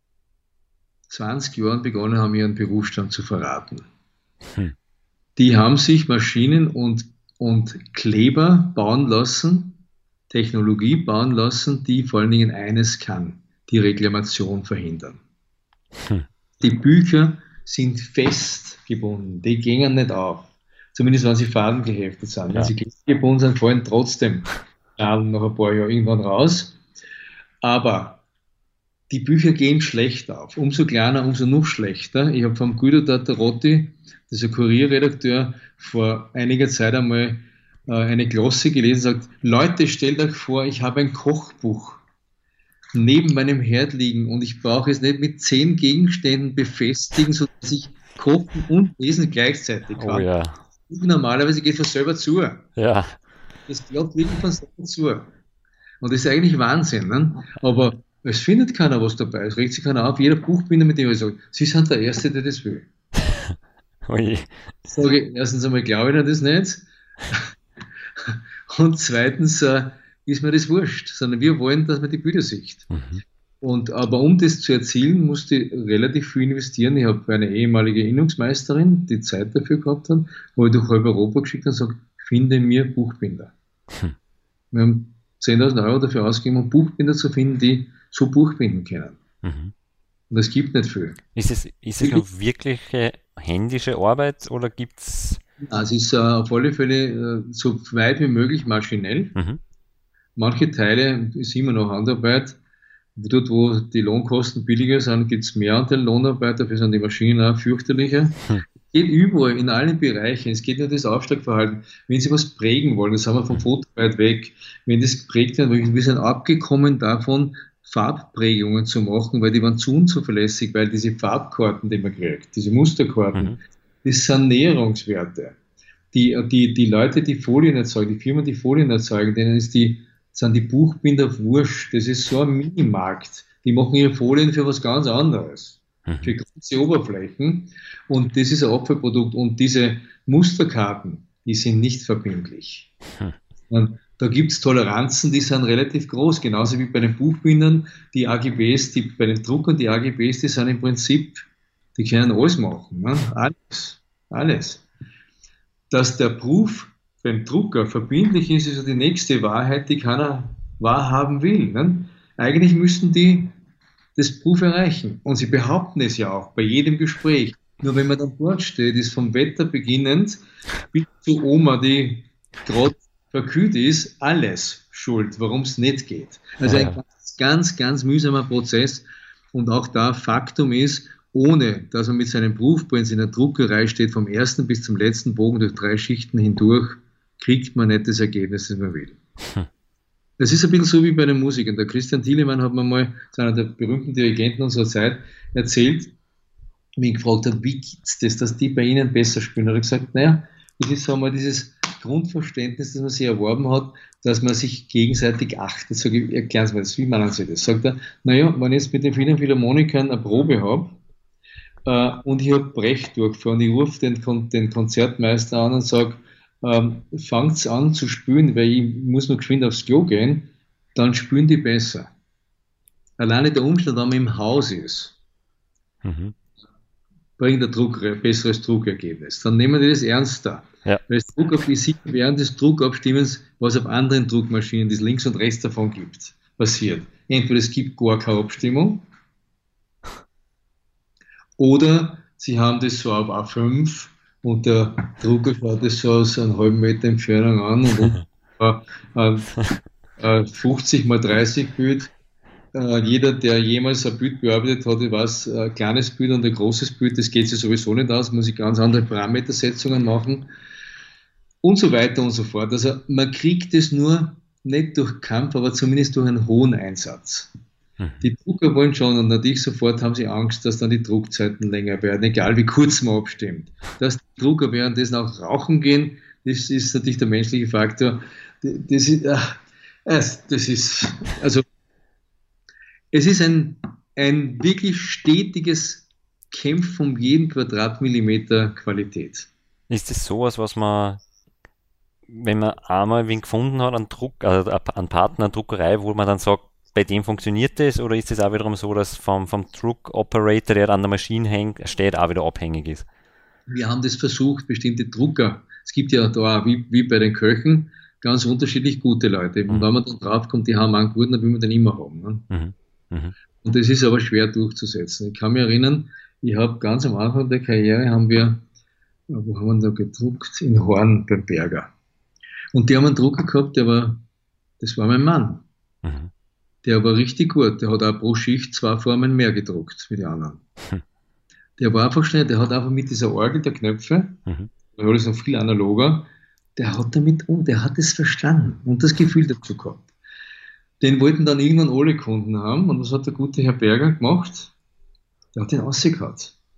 20 Jahren begonnen haben, ihren Berufsstand zu verraten. Hm. Die haben sich Maschinen und Kleber bauen lassen, Technologie bauen lassen, die vor allen Dingen eines kann, die Reklamation verhindern. Hm. Die Bücher sind fest gebunden, die gehen nicht auf. Zumindest wenn sie fadengeheftet sind. Wenn sie gebunden sind, fallen trotzdem nach ein paar Jahren irgendwann raus. Aber die Bücher gehen schlecht auf. Umso kleiner, umso noch schlechter. Ich habe vom Guido Tartarotti, das ist ein Kurierredakteur, vor einiger Zeit einmal eine Glosse gelesen und sagt, Leute, stellt euch vor, ich habe ein Kochbuch neben meinem Herd liegen und ich brauche es nicht mit 10 Gegenständen befestigen, sodass ich kochen und lesen gleichzeitig kann. Oh ja. Normalerweise geht es von selber zu. Ja. Das klappt wirklich von selber zu. Und das ist eigentlich Wahnsinn. Ne? Aber es findet keiner was dabei. Es regt sich keiner auf. Jeder Buchbinder, mit dem ich sage, Sie sind der Erste, der das will. Ui. Ich sage, erstens einmal glaube ich Ihnen das nicht. Und zweitens ist mir das wurscht, sondern wir wollen, dass man die Bilder sieht. Mhm. Aber um das zu erzielen, musste ich relativ viel investieren. Ich habe eine ehemalige Innungsmeisterin, die Zeit dafür gehabt hat, habe ich durch halb Europa geschickt und gesagt, finde mir Buchbinder. Hm. Wir haben 10.000 Euro dafür ausgegeben, um Buchbinder zu finden, die so Buch binden können. Mhm. Und es gibt nicht viel. Ist es nur wirkliche händische Arbeit oder gibt es Also es ist auf alle Fälle so weit wie möglich maschinell. Mhm. Manche Teile ist immer noch Handarbeit. Dort, wo die Lohnkosten billiger sind, gibt es mehr Anteil Lohnarbeit, dafür sind die Maschinen auch fürchterlicher. Hm. Es geht überall, in allen Bereichen. Es geht nur das Aufschlagverhalten. Wenn Sie was prägen wollen, das haben wir vom Foto weit weg, wenn das geprägt wird, wir sind abgekommen davon, Farbprägungen zu machen, weil die waren zu unzuverlässig, weil diese Farbkarten, die man kriegt, diese Musterkarten, das sind Näherungswerte. Die Leute, die Folien erzeugen, die Firmen, die Folien erzeugen, denen sind die Buchbinder wurscht. Das ist so ein Minimarkt. Die machen ihre Folien für was ganz anderes. Für große Oberflächen. Und das ist ein Abfallprodukt. Und diese Musterkarten, die sind nicht verbindlich. Und da gibt es Toleranzen, die sind relativ groß. Genauso wie bei den Buchbindern, die AGBs, bei den Druckern, die AGBs, die sind im Prinzip, die können alles machen. Ne? Alles. Dass der Proof beim Drucker verbindlich ist, ist ja die nächste Wahrheit, die keiner wahrhaben will. Ne? Eigentlich müssten die das Proof erreichen. Und sie behaupten es ja auch bei jedem Gespräch. Nur wenn man dann dort steht, ist vom Wetter beginnend bis zu Oma, die gerade verkühlt ist, alles schuld, warum es nicht geht. Also ein ganz, ganz mühsamer Prozess. Und auch da Faktum ist, ohne dass man mit seinem Proof-Prints in der Druckerei steht, vom ersten bis zum letzten Bogen durch 3 Schichten hindurch, kriegt man nicht das Ergebnis, das man will. Das ist ein bisschen so wie bei den Musikern. Der Christian Thielemann hat mir mal, einer der berühmten Dirigenten unserer Zeit, erzählt, mich gefragt hat, wie gibt's das, dass die bei Ihnen besser spielen? Da habe ich gesagt, naja, das ist, sagen wir, dieses Grundverständnis, das man sich erworben hat, dass man sich gegenseitig achtet. Sag ich, erklären Sie mir das, wie meinen Sie das? Sagt er, naja, wenn ich jetzt mit den vielen Philharmonikern eine Probe habe, und ich habe Brecht durchgefahren, ich rufe den Konzertmeister an und sage, fangt's an zu spülen, weil ich muss noch geschwind aufs Klo gehen, dann spülen die besser. Alleine der Umstand, wenn man im Haus ist, bringt der Druck ein besseres Druckergebnis. Dann nehmen die das ernster. Ja. Weil ich sehe während des Druckabstimmens, was auf anderen Druckmaschinen, die es links und rechts davon gibt, passiert. Entweder es gibt gar keine Abstimmung, oder sie haben das so auf A5 und der Drucker schaut das so aus einem halben Meter Entfernung an und 50 mal 30 Bild. Jeder, der jemals ein Bild bearbeitet hat, ich weiß, ein kleines Bild und ein großes Bild, das geht sich sowieso nicht aus, muss ich ganz andere Parametersetzungen machen und so weiter und so fort. Also man kriegt es nur nicht durch Kampf, aber zumindest durch einen hohen Einsatz. Die Drucker wollen schon und natürlich sofort haben sie Angst, dass dann die Druckzeiten länger werden, egal wie kurz man abstimmt. Dass die Drucker währenddessen auch rauchen gehen, das ist natürlich der menschliche Faktor. Es ist ein wirklich stetiges Kämpfen um jeden Quadratmillimeter Qualität. Ist das sowas, was man, wenn man einmal wen gefunden hat, einen Partner, eine Druckerei, wo man dann sagt, bei dem funktioniert das, oder ist es auch wiederum so, dass vom Druck-Operator, der an der Maschine hängt, steht, auch wieder abhängig ist? Wir haben das versucht, bestimmte Drucker. Es gibt ja da, wie bei den Köchen, ganz unterschiedlich gute Leute. Und wenn man dann draufkommt, die haben einen guten, dann will man den immer haben. Ne? Und das ist aber schwer durchzusetzen. Ich kann mich erinnern, ich habe ganz am Anfang der Karriere, wo haben wir da gedruckt? In Horn beim Berger. Und die haben einen Drucker gehabt, das war mein Mann. Der war richtig gut. Der hat auch pro Schicht 2 Formen mehr gedruckt wie die anderen. Der war einfach schnell, der hat einfach mit dieser Orgel der Knöpfe, da war das noch viel analoger, der hat es verstanden und das Gefühl dazu gehabt. Den wollten dann irgendwann alle Kunden haben und was hat der gute Herr Berger gemacht? Der hat den rausgehauen.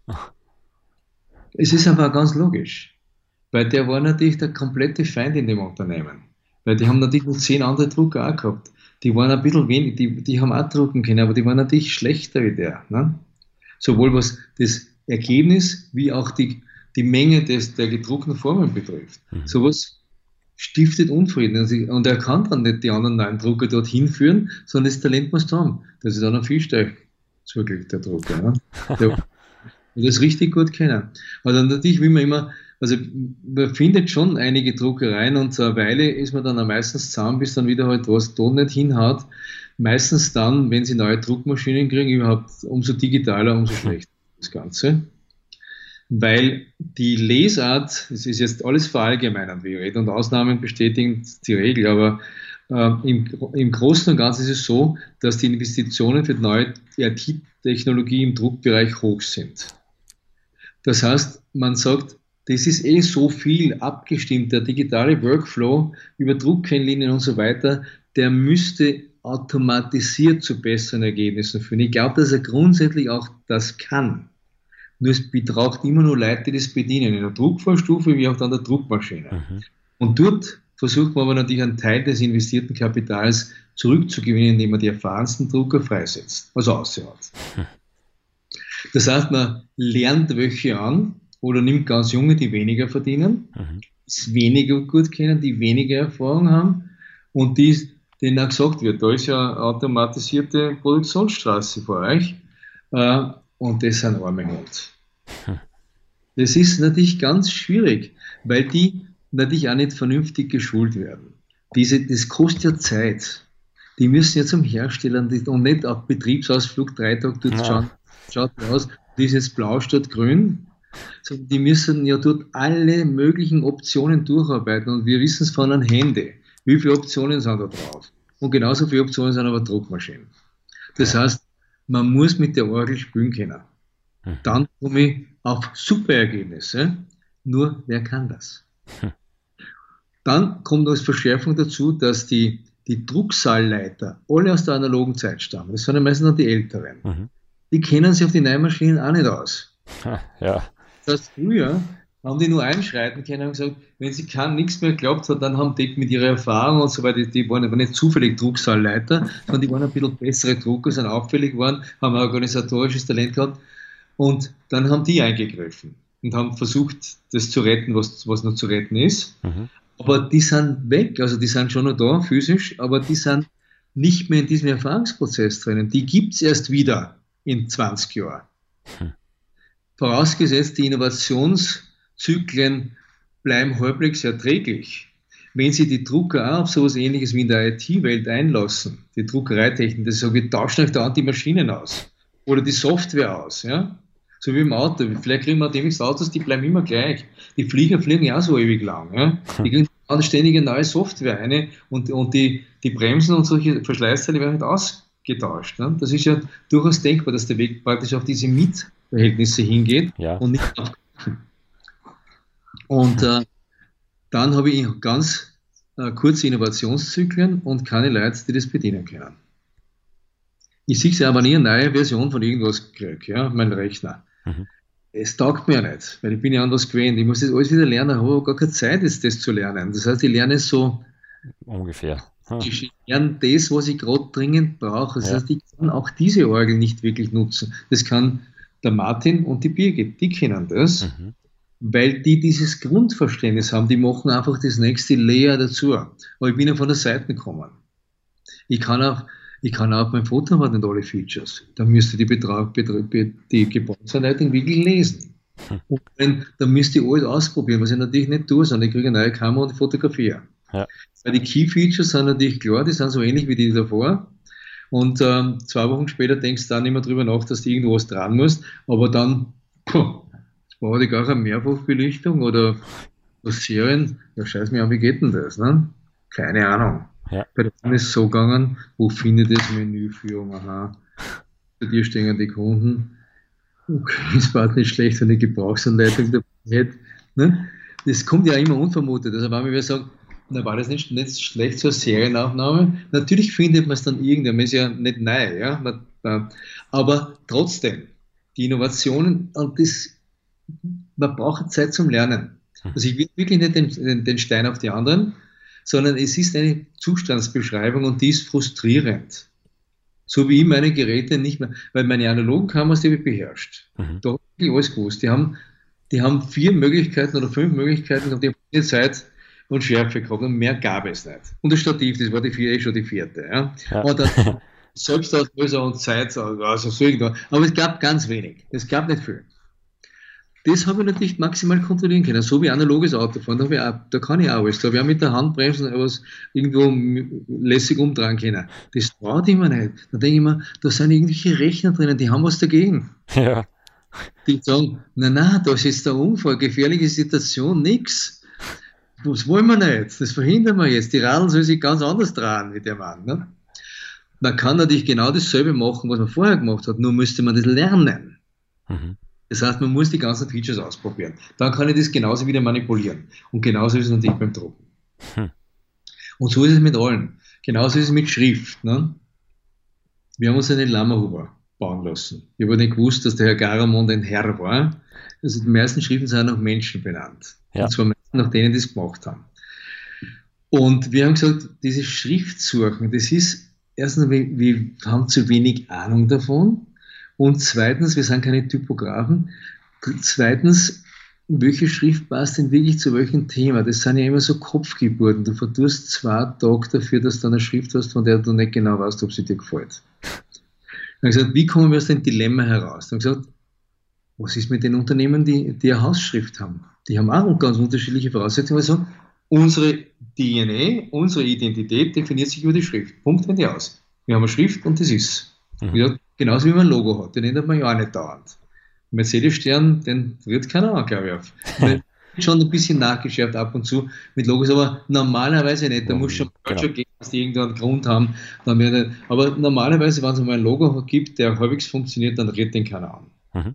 Es ist aber ganz logisch, weil der war natürlich der komplette Feind in dem Unternehmen. Weil die haben natürlich noch 10 andere Drucker auch gehabt. Die waren ein bisschen wenig, die haben auch drucken können, aber die waren natürlich schlechter wie der. Ne? Sowohl was das Ergebnis wie auch die Menge der gedruckten Formen betrifft. Sowas stiftet Unfrieden. Und er kann dann nicht die anderen neuen Drucker dorthin führen, sondern das Talent muss haben. Das ist dann ein Fischteich zugelegt, der Drucker. Ne? Der das richtig gut kennen. Aber dann natürlich will man immer, also man findet schon einige Druckereien und so eine Weile ist man dann auch meistens zusammen, bis dann wieder halt was da nicht hinhaut. Meistens dann, wenn sie neue Druckmaschinen kriegen, überhaupt umso digitaler, umso schlechter das Ganze. weil die Lesart, es ist jetzt alles verallgemeinert, wie ich rede, und Ausnahmen bestätigen die Regel, aber im Großen und Ganzen ist es so, dass die Investitionen für neue IT-Technologie im Druckbereich hoch sind. Das heißt, man sagt, das ist so viel abgestimmt, der digitale Workflow über Druckkennlinien und so weiter, der müsste automatisiert zu besseren Ergebnissen führen. Ich glaube, dass er grundsätzlich auch das kann. Nur es braucht immer nur Leute, die das bedienen, in der Druckvorstufe wie auch an der Druckmaschine. Und dort versucht man aber natürlich einen Teil des investierten Kapitals zurückzugewinnen, indem man die erfahrensten Drucker freisetzt, also aushört. Das heißt, man lernt welche an oder nimmt ganz Junge, die weniger verdienen, die weniger gut kennen, die weniger Erfahrung haben und denen auch gesagt wird, da ist ja eine automatisierte Produktionsstraße vor euch und das sind arme Hund. Das ist natürlich ganz schwierig, weil die natürlich auch nicht vernünftig geschult werden. Das kostet ja Zeit. Die müssen ja zum Hersteller und nicht auf Betriebsausflug 3 Tage dort schaut aus, das ist jetzt blau statt grün. Sondern die müssen ja dort alle möglichen Optionen durcharbeiten und wir wissen es von den Händen. Wie viele Optionen sind da drauf? Und genauso viele Optionen sind aber Druckmaschinen. Das heißt, man muss mit der Orgel spielen können. Dann komme ich auf super Ergebnisse. Nur, wer kann das? Dann kommt als Verschärfung dazu, dass die Drucksaalleiter alle aus der analogen Zeit stammen. Das sind ja meistens noch die Älteren. Die kennen sich auf die neuen Maschinen auch nicht aus. Ja. Das heißt, früher haben die nur einschreiten können und gesagt, wenn sie nichts mehr geglaubt hat, dann haben die mit ihrer Erfahrung und so weiter, die waren aber nicht zufällig Drucksaalleiter, sondern die waren ein bisschen bessere Drucker, sind auffällig geworden, haben ein organisatorisches Talent gehabt und dann haben die eingegriffen und haben versucht, das zu retten, was noch zu retten ist. Aber die sind weg, also die sind schon noch da, physisch, aber die sind nicht mehr in diesem Erfahrungsprozess drinnen. Die gibt es erst wieder in 20 Jahren. Vorausgesetzt, die Innovationszyklen bleiben halbwegs erträglich. Wenn Sie die Drucker auch auf sowas Ähnliches wie in der IT-Welt einlassen, die Druckereitechnik, das ist so, wir tauschen euch da die Maschinen aus oder die Software aus, ja? So wie im Auto. Vielleicht kriegen wir demnächst Autos, die bleiben immer gleich. Die Flieger fliegen ja auch so ewig lang. Ja? Die kriegen ständig eine neue Software eine und die Bremsen und solche Verschleißteile werden nicht ausgetauscht. Ne? Das ist ja durchaus denkbar, dass der Weg praktisch auf diese Mietverhältnisse hingeht und nicht auf. Und dann habe ich ganz kurze Innovationszyklen und keine Leute, die das bedienen können. Ich sehe es aber nie eine neue Version von irgendwas kriege, ja, mein Rechner. Es taugt mir ja nicht, weil ich bin ja an was gewöhnt. Ich muss das alles wieder lernen, habe aber gar keine Zeit, das zu lernen. Das heißt, ich lerne es so ungefähr. Ich lerne das, was ich gerade dringend brauche. Das heißt, ich kann auch diese Orgel nicht wirklich nutzen. Das kann der Martin und die Birgit, die kennen das, weil die dieses Grundverständnis haben. Die machen einfach das nächste Layer dazu. Aber ich bin ja von der Seite gekommen. Ich kann auf meinem Foto haben nicht alle Features. Da müsste die Gebrauchsanleitung wirklich lesen. Und dann müsste ich alles ausprobieren, was ich natürlich nicht tue, sondern ich kriege eine neue Kamera und fotografiere. Ja. Weil die Key Features sind natürlich klar, die sind so ähnlich wie die davor. Und 2 Wochen später denkst du dann nicht mehr drüber nach, dass du irgendwo was dran musst. Aber dann, brauche ich gar eine Mehrfachbelichtung oder was Serien. Ja, scheiß mir an, wie geht denn das? Ne? Keine Ahnung. Ja. Bei der einen ist es so gegangen, wo finde ich das Menüführung? Aha, bei dir stehen die Kunden. Okay, es war nicht schlecht, wenn ich Gebrauchsanleitung dabei hätte. Ne? Das kommt ja immer unvermutet. Also wenn wir sagen, na, war das nicht schlecht, so eine Serienaufnahme? Natürlich findet man es dann irgendwann, man ist ja nicht neu, ja. Aber trotzdem, die Innovationen und man braucht Zeit zum Lernen. Also ich will wirklich nicht den Stein auf die anderen, sondern es ist eine Zustandsbeschreibung und die ist frustrierend. So wie ich meine Geräte nicht mehr, weil meine analogen Kameras, die habe ich beherrscht. Da habe ich alles gewusst. Die haben 4 Möglichkeiten oder 5 Möglichkeiten und die haben eine Zeit und Schärfe gehabt und mehr gab es nicht. Und das Stativ, das war schon die 4. Ja? Und dann Selbstauslöser und Zeit, also so irgendwas. Aber es gab ganz wenig. Es gab nicht viel. Das habe ich natürlich maximal kontrollieren können. So wie analoges Autofahren, da kann ich auch alles. Da habe ich auch mit der Hand bremsen, was irgendwo lässig umdrehen können. Das traut ich mir nicht. Da denke ich mir, da sind irgendwelche Rechner drinnen, die haben was dagegen. Ja. Die sagen, na, das ist der Unfall, gefährliche Situation, nix. Das wollen wir nicht, das verhindern wir jetzt. Die Radl soll sich ganz anders drehen wie der Mann. Ne? Man kann natürlich genau dasselbe machen, was man vorher gemacht hat, nur müsste man das lernen. Mhm. Das heißt, man muss die ganzen Features ausprobieren. Dann kann ich das genauso wieder manipulieren. Und genauso ist es natürlich beim Drucken. Und so ist es mit allen. Genauso ist es mit Schrift. Ne? Wir haben uns einen Lammerhuber bauen lassen. Ich habe nicht gewusst, dass der Herr Garamond ein Herr war. Also die meisten Schriften sind nach Menschen benannt. Ja. Und zwar meistens nach denen, die es gemacht haben. Und wir haben gesagt, diese Schriftsuchen, das ist erstens, wir haben zu wenig Ahnung davon. Und zweitens, wir sind keine Typografen. Zweitens, welche Schrift passt denn wirklich zu welchem Thema? Das sind ja immer so Kopfgeburten. Du verdurst 2 Tage dafür, dass du eine Schrift hast, von der du nicht genau weißt, ob sie dir gefällt. Dann habe ich gesagt, wie kommen wir aus dem Dilemma heraus? Dann habe ich gesagt, was ist mit den Unternehmen, die eine Hausschrift haben? Die haben auch ganz unterschiedliche Voraussetzungen. Also unsere DNA, unsere Identität definiert sich über die Schrift. Punkt, Ende aus. Wir haben eine Schrift und das ist. Mhm. Genauso wie man ein Logo hat, den ändert man ja auch nicht dauernd. Mercedes-Stern, den wird keiner an, glaube ich, auf. Schon ein bisschen nachgeschärft ab und zu mit Logos, aber normalerweise nicht. Da muss schon gehen, dass die irgendeinen Grund haben. Aber normalerweise, wenn es mal ein Logo gibt, der halbwegs funktioniert, dann redet den keiner an. Mhm.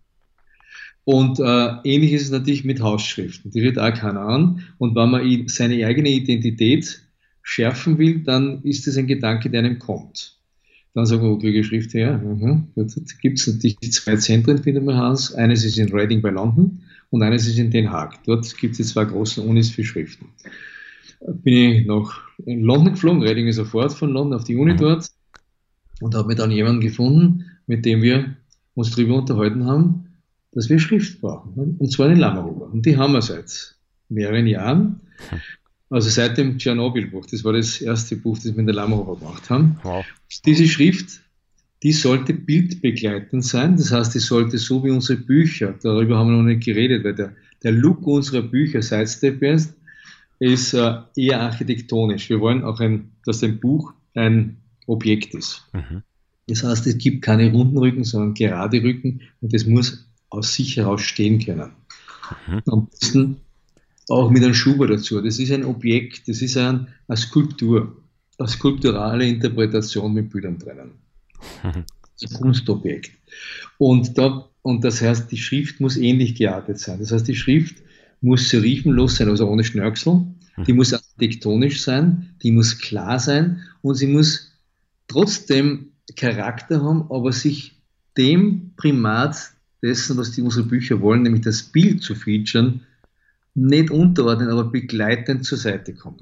Und ähnlich ist es natürlich mit Hausschriften. Die redet auch keiner an. Und wenn man seine eigene Identität schärfen will, dann ist das ein Gedanke, der einem kommt. Dann sagen wir, wo kriege ich Schrift her? Da gibt es natürlich 2 Zentren, findet man Hans. Eines ist in Reading bei London und eines ist in Den Haag. Dort gibt es die 2 großen Unis für Schriften. Bin ich nach London geflogen, Reading ist sofort von London auf die Uni dort und habe mir dann jemanden gefunden, mit dem wir uns darüber unterhalten haben, dass wir Schrift brauchen. Und zwar den Lammerhuber. Und die haben wir seit mehreren Jahren. Also seit dem Tschernobyl-Buch, das war das erste Buch, das wir in der Lammerhuber gemacht haben. Wow. Diese Schrift, die sollte bildbegleitend sein, das heißt, die sollte so wie unsere Bücher, darüber haben wir noch nicht geredet, weil der Look unserer Bücher, Sidestep ist eher architektonisch. Wir wollen auch, dass ein Buch ein Objekt ist. Mhm. Das heißt, es gibt keine runden Rücken, sondern gerade Rücken und das muss aus sich heraus stehen können. Mhm. Am besten auch mit einem Schuber dazu. Das ist ein Objekt, das ist eine Skulptur, eine skulpturale Interpretation mit Bildern drinnen. Das ist ein Kunstobjekt. Und das heißt, die Schrift muss ähnlich geartet sein. Das heißt, die Schrift muss serifenlos sein, also ohne Schnörkel. Die muss architektonisch sein, die muss klar sein und sie muss trotzdem Charakter haben, aber sich dem Primat dessen, was unsere Bücher wollen, nämlich das Bild zu featuren, nicht unterordnen, aber begleitend zur Seite kommen.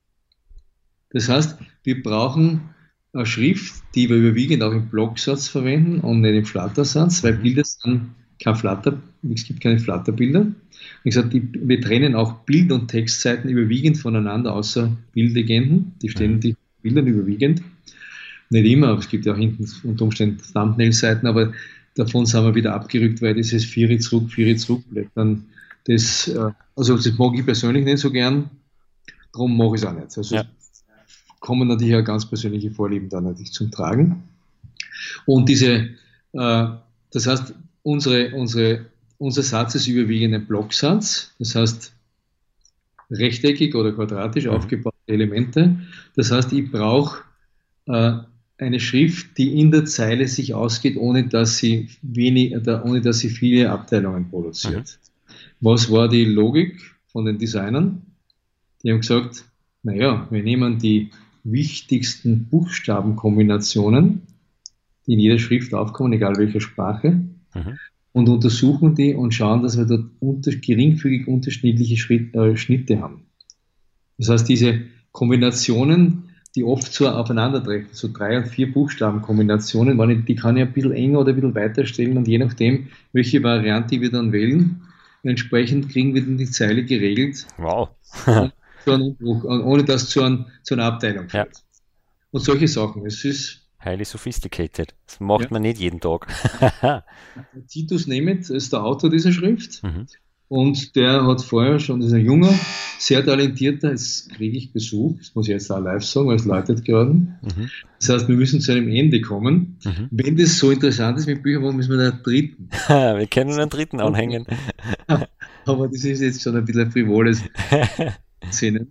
Das heißt, wir brauchen eine Schrift, die wir überwiegend auch im Blocksatz verwenden und nicht im Flattersatz, weil Bilder sind es gibt keine Flatterbilder. Wie gesagt, wir trennen auch Bild- und Textseiten überwiegend voneinander, außer Bildlegenden, die stehen die Bildern überwiegend. Nicht immer, aber es gibt ja auch hinten unter Umständen Thumbnail-Seiten, aber davon sind wir wieder abgerückt, weil dieses Vieri zurück bleibt dann also das mag ich persönlich nicht so gern, darum mache ich es auch nicht. Also kommen natürlich auch ganz persönliche Vorlieben da natürlich zum Tragen. Und das heißt, unser Satz ist überwiegend ein Blocksatz, das heißt rechteckig oder quadratisch aufgebaute Elemente. Das heißt, ich brauche eine Schrift, die in der Zeile sich ausgeht, ohne dass sie viele Abteilungen produziert. Was war die Logik von den Designern? Die haben gesagt, naja, wir nehmen die wichtigsten Buchstabenkombinationen, die in jeder Schrift aufkommen, egal welcher Sprache, und untersuchen die und schauen, dass wir dort geringfügig unterschiedliche Schnitte haben. Das heißt, diese Kombinationen, die oft so aufeinandertreffen, so 3 und 4 Buchstabenkombinationen, die kann ich ein bisschen enger oder ein bisschen weiter stellen und je nachdem, welche Variante wir dann wählen, entsprechend kriegen wir dann die Zeile geregelt. Wow. Ohne dass es zu einer Abteilung führt. Ja. Und solche Sachen. Es ist highly sophisticated. Das macht man nicht jeden Tag. Titus Nemeth ist der Autor dieser Schrift. Und der hat vorher schon, das ist ein junger, sehr talentierter, jetzt kriege ich Besuch, das muss ich jetzt auch live sagen, weil es läutet gerade. Das heißt, wir müssen zu einem Ende kommen. Wenn das so interessant ist mit Büchern, warum müssen wir da einen dritten? Wir können einen dritten anhängen. Aber das ist jetzt schon ein bisschen ein frivoles Szene.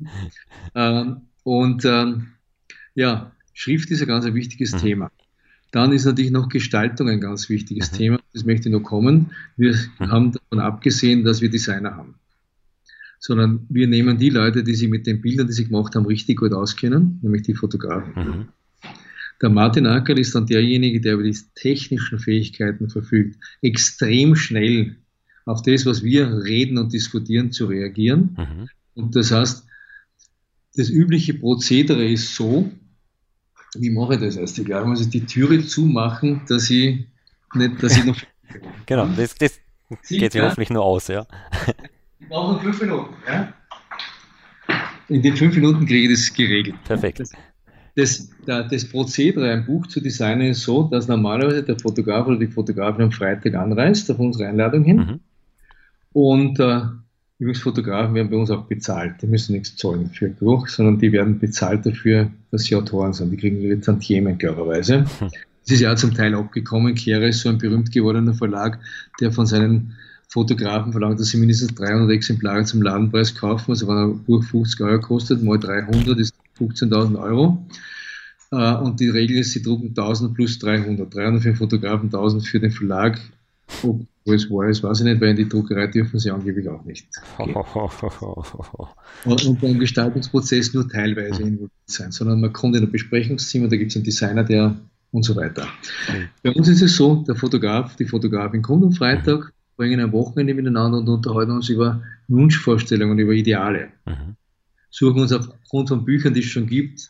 Ja, Schrift ist ein ganz wichtiges Thema. Dann ist natürlich noch Gestaltung ein ganz wichtiges Thema. Das möchte noch kommen. Wir haben davon abgesehen, dass wir Designer haben. Sondern wir nehmen die Leute, die sich mit den Bildern, die sie gemacht haben, richtig gut auskennen, nämlich die Fotografen. Der Martin Ackerl ist dann derjenige, der über die technischen Fähigkeiten verfügt, extrem schnell auf das, was wir reden und diskutieren, zu reagieren. Und das heißt, das übliche Prozedere ist so, wie mache ich das erst? Ich glaube, muss ich die Türe zumachen, dass ich noch... Genau, das geht sich hoffentlich nur aus, ja. Wir brauchen 5 Minuten, ja? In den 5 Minuten kriege ich das geregelt. Perfekt. Das Prozedere, ein Buch zu designen, ist so, dass normalerweise der Fotograf oder die Fotografin am Freitag anreist, auf unsere Einladung hin. Und übrigens, Fotografen werden bei uns auch bezahlt. Die müssen nichts zahlen für ein Buch, sondern die werden bezahlt dafür, dass sie Autoren sind. Die kriegen ihre Tantiemen, klarerweise. Das ist ja auch zum Teil abgekommen. Kehre ist so ein berühmt gewordener Verlag, der von seinen Fotografen verlangt, dass sie mindestens 300 Exemplare zum Ladenpreis kaufen. Also wenn ein Buch 50 Euro kostet, mal 300 ist 15.000 Euro. Und die Regel ist, sie drucken 1000 plus 300. 300 für den Fotografen, 1000 für den Verlag. Ob es wahr ist, weiß ich nicht, weil in die Druckerei dürfen sie angeblich auch nicht gehen. Und beim Gestaltungsprozess nur teilweise involviert sein, sondern man kommt in ein Besprechungszimmer, da gibt es einen Designer, der und so weiter. Bei uns ist es so, der Fotograf, die Fotografin kommt am Freitag, bringen ein Wochenende miteinander und unterhalten uns über Wunschvorstellungen, über Ideale. Suchen uns aufgrund von Büchern, die es schon gibt,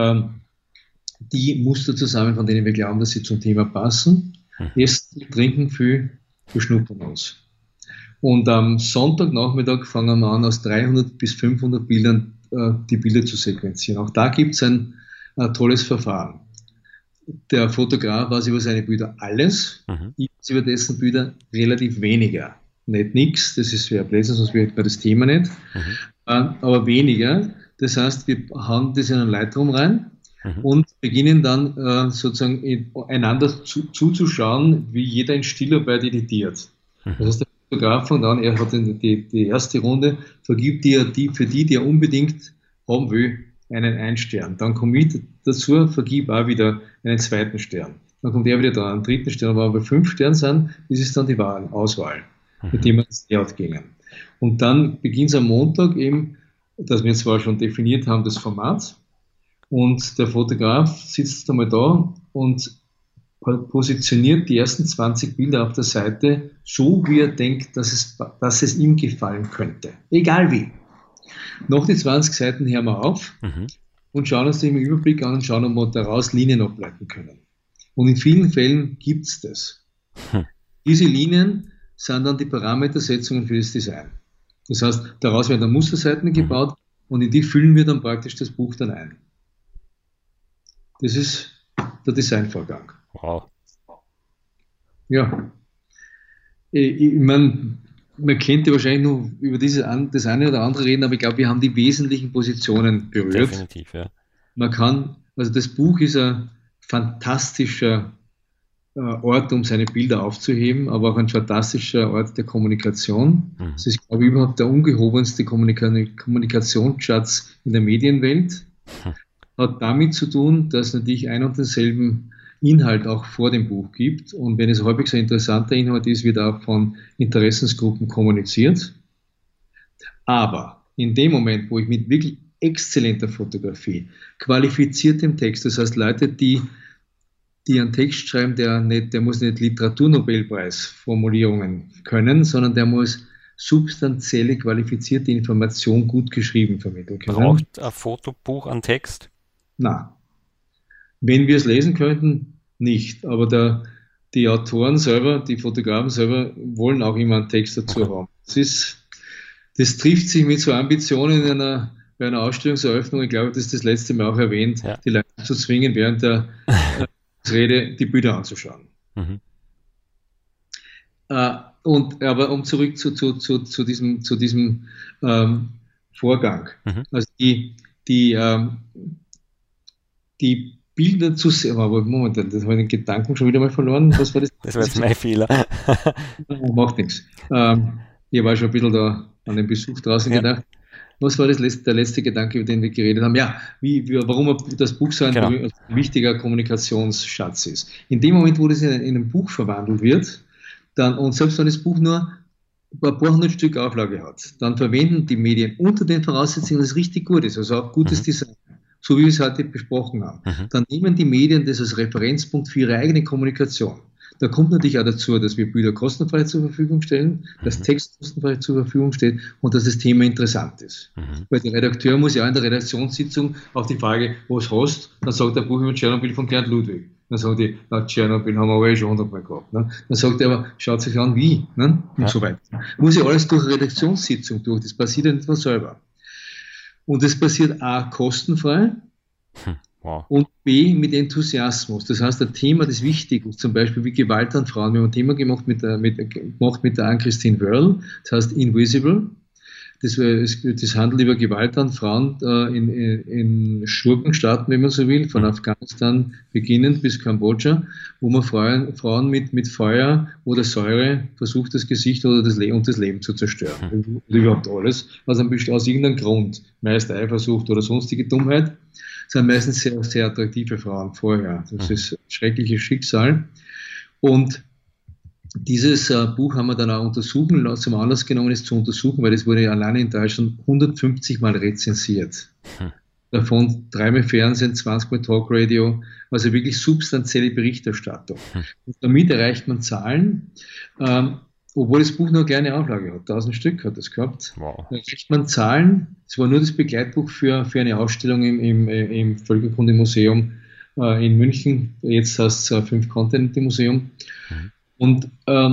die Muster zusammen, von denen wir glauben, dass sie zum Thema passen. Essen, trinken viel, beschnuppern uns. Und am Sonntagnachmittag fangen wir an, aus 300 bis 500 Bildern die Bilder zu sequenzieren. Auch da gibt es ein tolles Verfahren. Der Fotograf weiß über seine Bilder alles, ich weiß über dessen Bilder relativ weniger. Nicht nichts, das ist schwer Blödsinn, sonst wäre das Thema nicht, aber weniger. Das heißt, wir hauen das in einen Lightroom rein und beginnen dann sozusagen einander zuzuschauen, wie jeder in Stillarbeit editiert. Das heißt, der Fotograf fängt an, er hat die erste Runde, vergibt für die er unbedingt haben will, einen 1 Stern. Dann komme ich dazu, vergib auch wieder einen 2. Stern. Dann kommt er wieder da, einen 3. Stern. Aber wenn wir bei 5 Sternen sind, ist es dann die Auswahl, mit dem wir ins Layout gingen. Und dann beginnt es am Montag eben, dass wir zwar schon definiert haben, das Format, und der Fotograf sitzt einmal da und positioniert die ersten 20 Bilder auf der Seite so, wie er denkt, dass es ihm gefallen könnte. Egal wie. Nach die 20 Seiten hören wir auf und schauen uns den im Überblick an und schauen, ob wir daraus Linien ableiten können. Und in vielen Fällen gibt es das. Diese Linien sind dann die Parametersetzungen für das Design. Das heißt, daraus werden dann Musterseiten gebaut und in die füllen wir dann praktisch das Buch dann ein. Das ist der Designvorgang. Wow. Ja. Ich meine, man könnte wahrscheinlich noch über das eine oder andere reden, aber ich glaube, wir haben die wesentlichen Positionen berührt. Definitiv, ja. Also das Buch ist ein fantastischer Ort, um seine Bilder aufzuheben, aber auch ein fantastischer Ort der Kommunikation. Das ist, glaube ich, überhaupt der ungehobenste Kommunikationsschatz in der Medienwelt. Hat damit zu tun, dass natürlich ein und denselben Inhalt auch vor dem Buch gibt. Und wenn es häufig so ein interessanter Inhalt ist, wird auch von Interessensgruppen kommuniziert. Aber in dem Moment, wo ich mit wirklich exzellenter Fotografie, qualifiziertem Text, das heißt Leute, die einen Text schreiben, der muss nicht Literaturnobelpreis-Formulierungen können, sondern der muss substanzielle, qualifizierte Information gut geschrieben vermitteln können. Braucht ein Fotobuch einen Text? Nein. Wenn wir es lesen könnten, nicht. Aber die Autoren selber, die Fotografen selber wollen auch immer einen Text dazu haben. Das trifft sich mit so Ambitionen bei einer Ausstellungseröffnung. Ich glaube, das ist das letzte Mal auch erwähnt, die Leute zu zwingen, während der Rede die Bilder anzuschauen. Aber um zurück zu diesem Vorgang. Also die Bilder zu sehen, aber Moment, das habe ich den Gedanken schon wieder mal verloren. Was war das? Das war jetzt mein Fehler. Macht nichts. Ich war schon ein bisschen da an den Besuch draußen gedacht. Was war der letzte Gedanke, über den wir geredet haben? Ja, warum das Buch so ein wichtiger Kommunikationsschatz ist. In dem Moment, wo das in ein Buch verwandelt wird, und selbst wenn das Buch nur ein paar hundert Stück Auflage hat, dann verwenden die Medien unter den Voraussetzungen, dass es richtig gut ist, also auch gutes Design, so wie wir es heute besprochen haben. Dann nehmen die Medien das als Referenzpunkt für ihre eigene Kommunikation. Da kommt natürlich auch dazu, dass wir Bilder kostenfrei zur Verfügung stellen, dass Text kostenfrei zur Verfügung steht und dass das Thema interessant ist. Weil der Redakteur muss ja in der Redaktionssitzung auf die Frage, was hast, dann sagt er Buch über Tschernobyl von Gerd Ludwig. Dann sagt die, Tschernobyl haben wir aber schon 100-mal gehabt. Ne? Dann sagt er aber, schaut sich an, wie, ne? Und so weiter. Muss ja alles durch eine Redaktionssitzung durch, das passiert ja nicht von selber. Und das passiert A, kostenfrei, wow. Und B, mit Enthusiasmus. Das heißt, ein Thema, das wichtig ist, zum Beispiel wie Gewalt an Frauen. Wir haben ein Thema gemacht mit der Anne-Christine Wörl, das heißt Invisible. Das handelt über Gewalt an Frauen in Schurkenstaaten, wenn man so will, von Afghanistan beginnend bis Kambodscha, wo man Frauen mit Feuer oder Säure versucht, das Gesicht oder das Leben zu zerstören. Und überhaupt alles, was aus irgendeinem Grund, meist Eifersucht oder sonstige Dummheit, sind meistens sehr, sehr attraktive Frauen vorher. Das ist ein schreckliches Schicksal. Und dieses Buch haben wir dann auch zum Anlass genommen, es zu untersuchen, weil das wurde ja alleine in Deutschland 150 Mal rezensiert. Davon 3-mal Fernsehen, 20-mal Talkradio, also wirklich substanzielle Berichterstattung. Und damit erreicht man Zahlen, obwohl das Buch nur eine kleine Auflage hat, 1000 Stück hat es gehabt. Wow. Da kriegt man Zahlen, es war nur das Begleitbuch für eine Ausstellung im Völkerkundemuseum in München, jetzt heißt es 5 Kontinente Museum. Und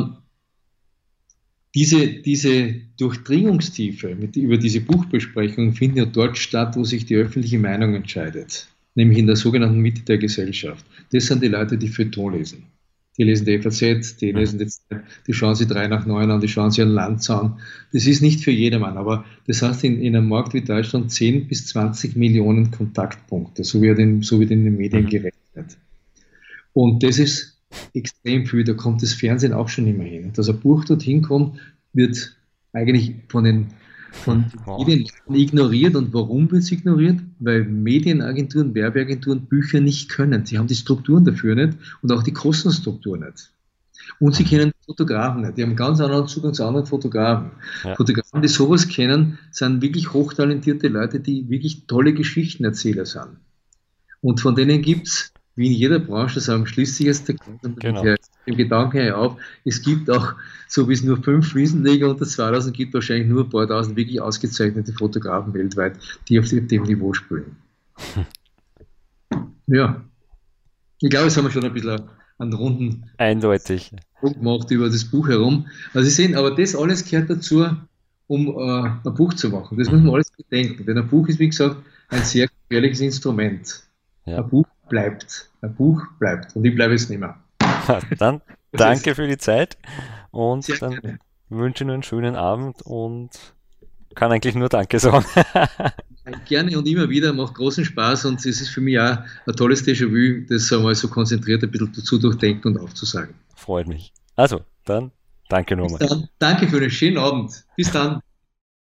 diese Durchdringungstiefe über diese Buchbesprechung findet ja dort statt, wo sich die öffentliche Meinung entscheidet, nämlich in der sogenannten Mitte der Gesellschaft. Das sind die Leute, die Feuilleton lesen. Die lesen die FAZ, die lesen die Zeit, die schauen sich 3 nach 9 an, die schauen sich einen Lanz an. Das ist nicht für jedermann, aber das heißt in einem Markt wie Deutschland 10 bis 20 Millionen Kontaktpunkte, so wird in den Medien gerechnet. Und das ist extrem viel, da kommt das Fernsehen auch schon immer hin. Dass ein Buch dorthin kommt, wird eigentlich von Medien ignoriert. Und warum wird es ignoriert? Weil Medienagenturen, Werbeagenturen Bücher nicht können. Sie haben die Strukturen dafür nicht und auch die Kostenstruktur nicht. Und sie kennen Fotografen nicht. Die haben ganz anderen Zugang zu anderen Fotografen. Ja. Fotografen, die sowas kennen, sind wirklich hochtalentierte Leute, die wirklich tolle Geschichtenerzähler sind. Und von denen gibt's, wie in jeder Branche, sagen, schließt sich jetzt der im Gedanken her auf, es gibt auch, so wie es nur 5 Fliesenleger unter 2000 gibt, wahrscheinlich nur ein paar tausend wirklich ausgezeichnete Fotografen weltweit, die auf dem Niveau spielen. Ja. Ich glaube, jetzt haben wir schon ein bisschen einen runden eindeutig Punkt gemacht über das Buch herum. Also Sie sehen, aber das alles gehört dazu, um ein Buch zu machen. Das muss man alles bedenken, denn ein Buch ist, wie gesagt, ein sehr gefährliches Instrument. Ja. Ein Buch bleibt. Und ich bleibe es nicht mehr. Dann danke für die Zeit und dann wünsche ich noch einen schönen Abend und kann eigentlich nur Danke sagen. Gerne und immer wieder, macht großen Spaß und es ist für mich auch ein tolles Déjà-vu, das einmal so konzentriert ein bisschen zu durchdenken und aufzusagen. Freut mich. Also, dann danke nochmal. Danke für den schönen Abend. Bis dann.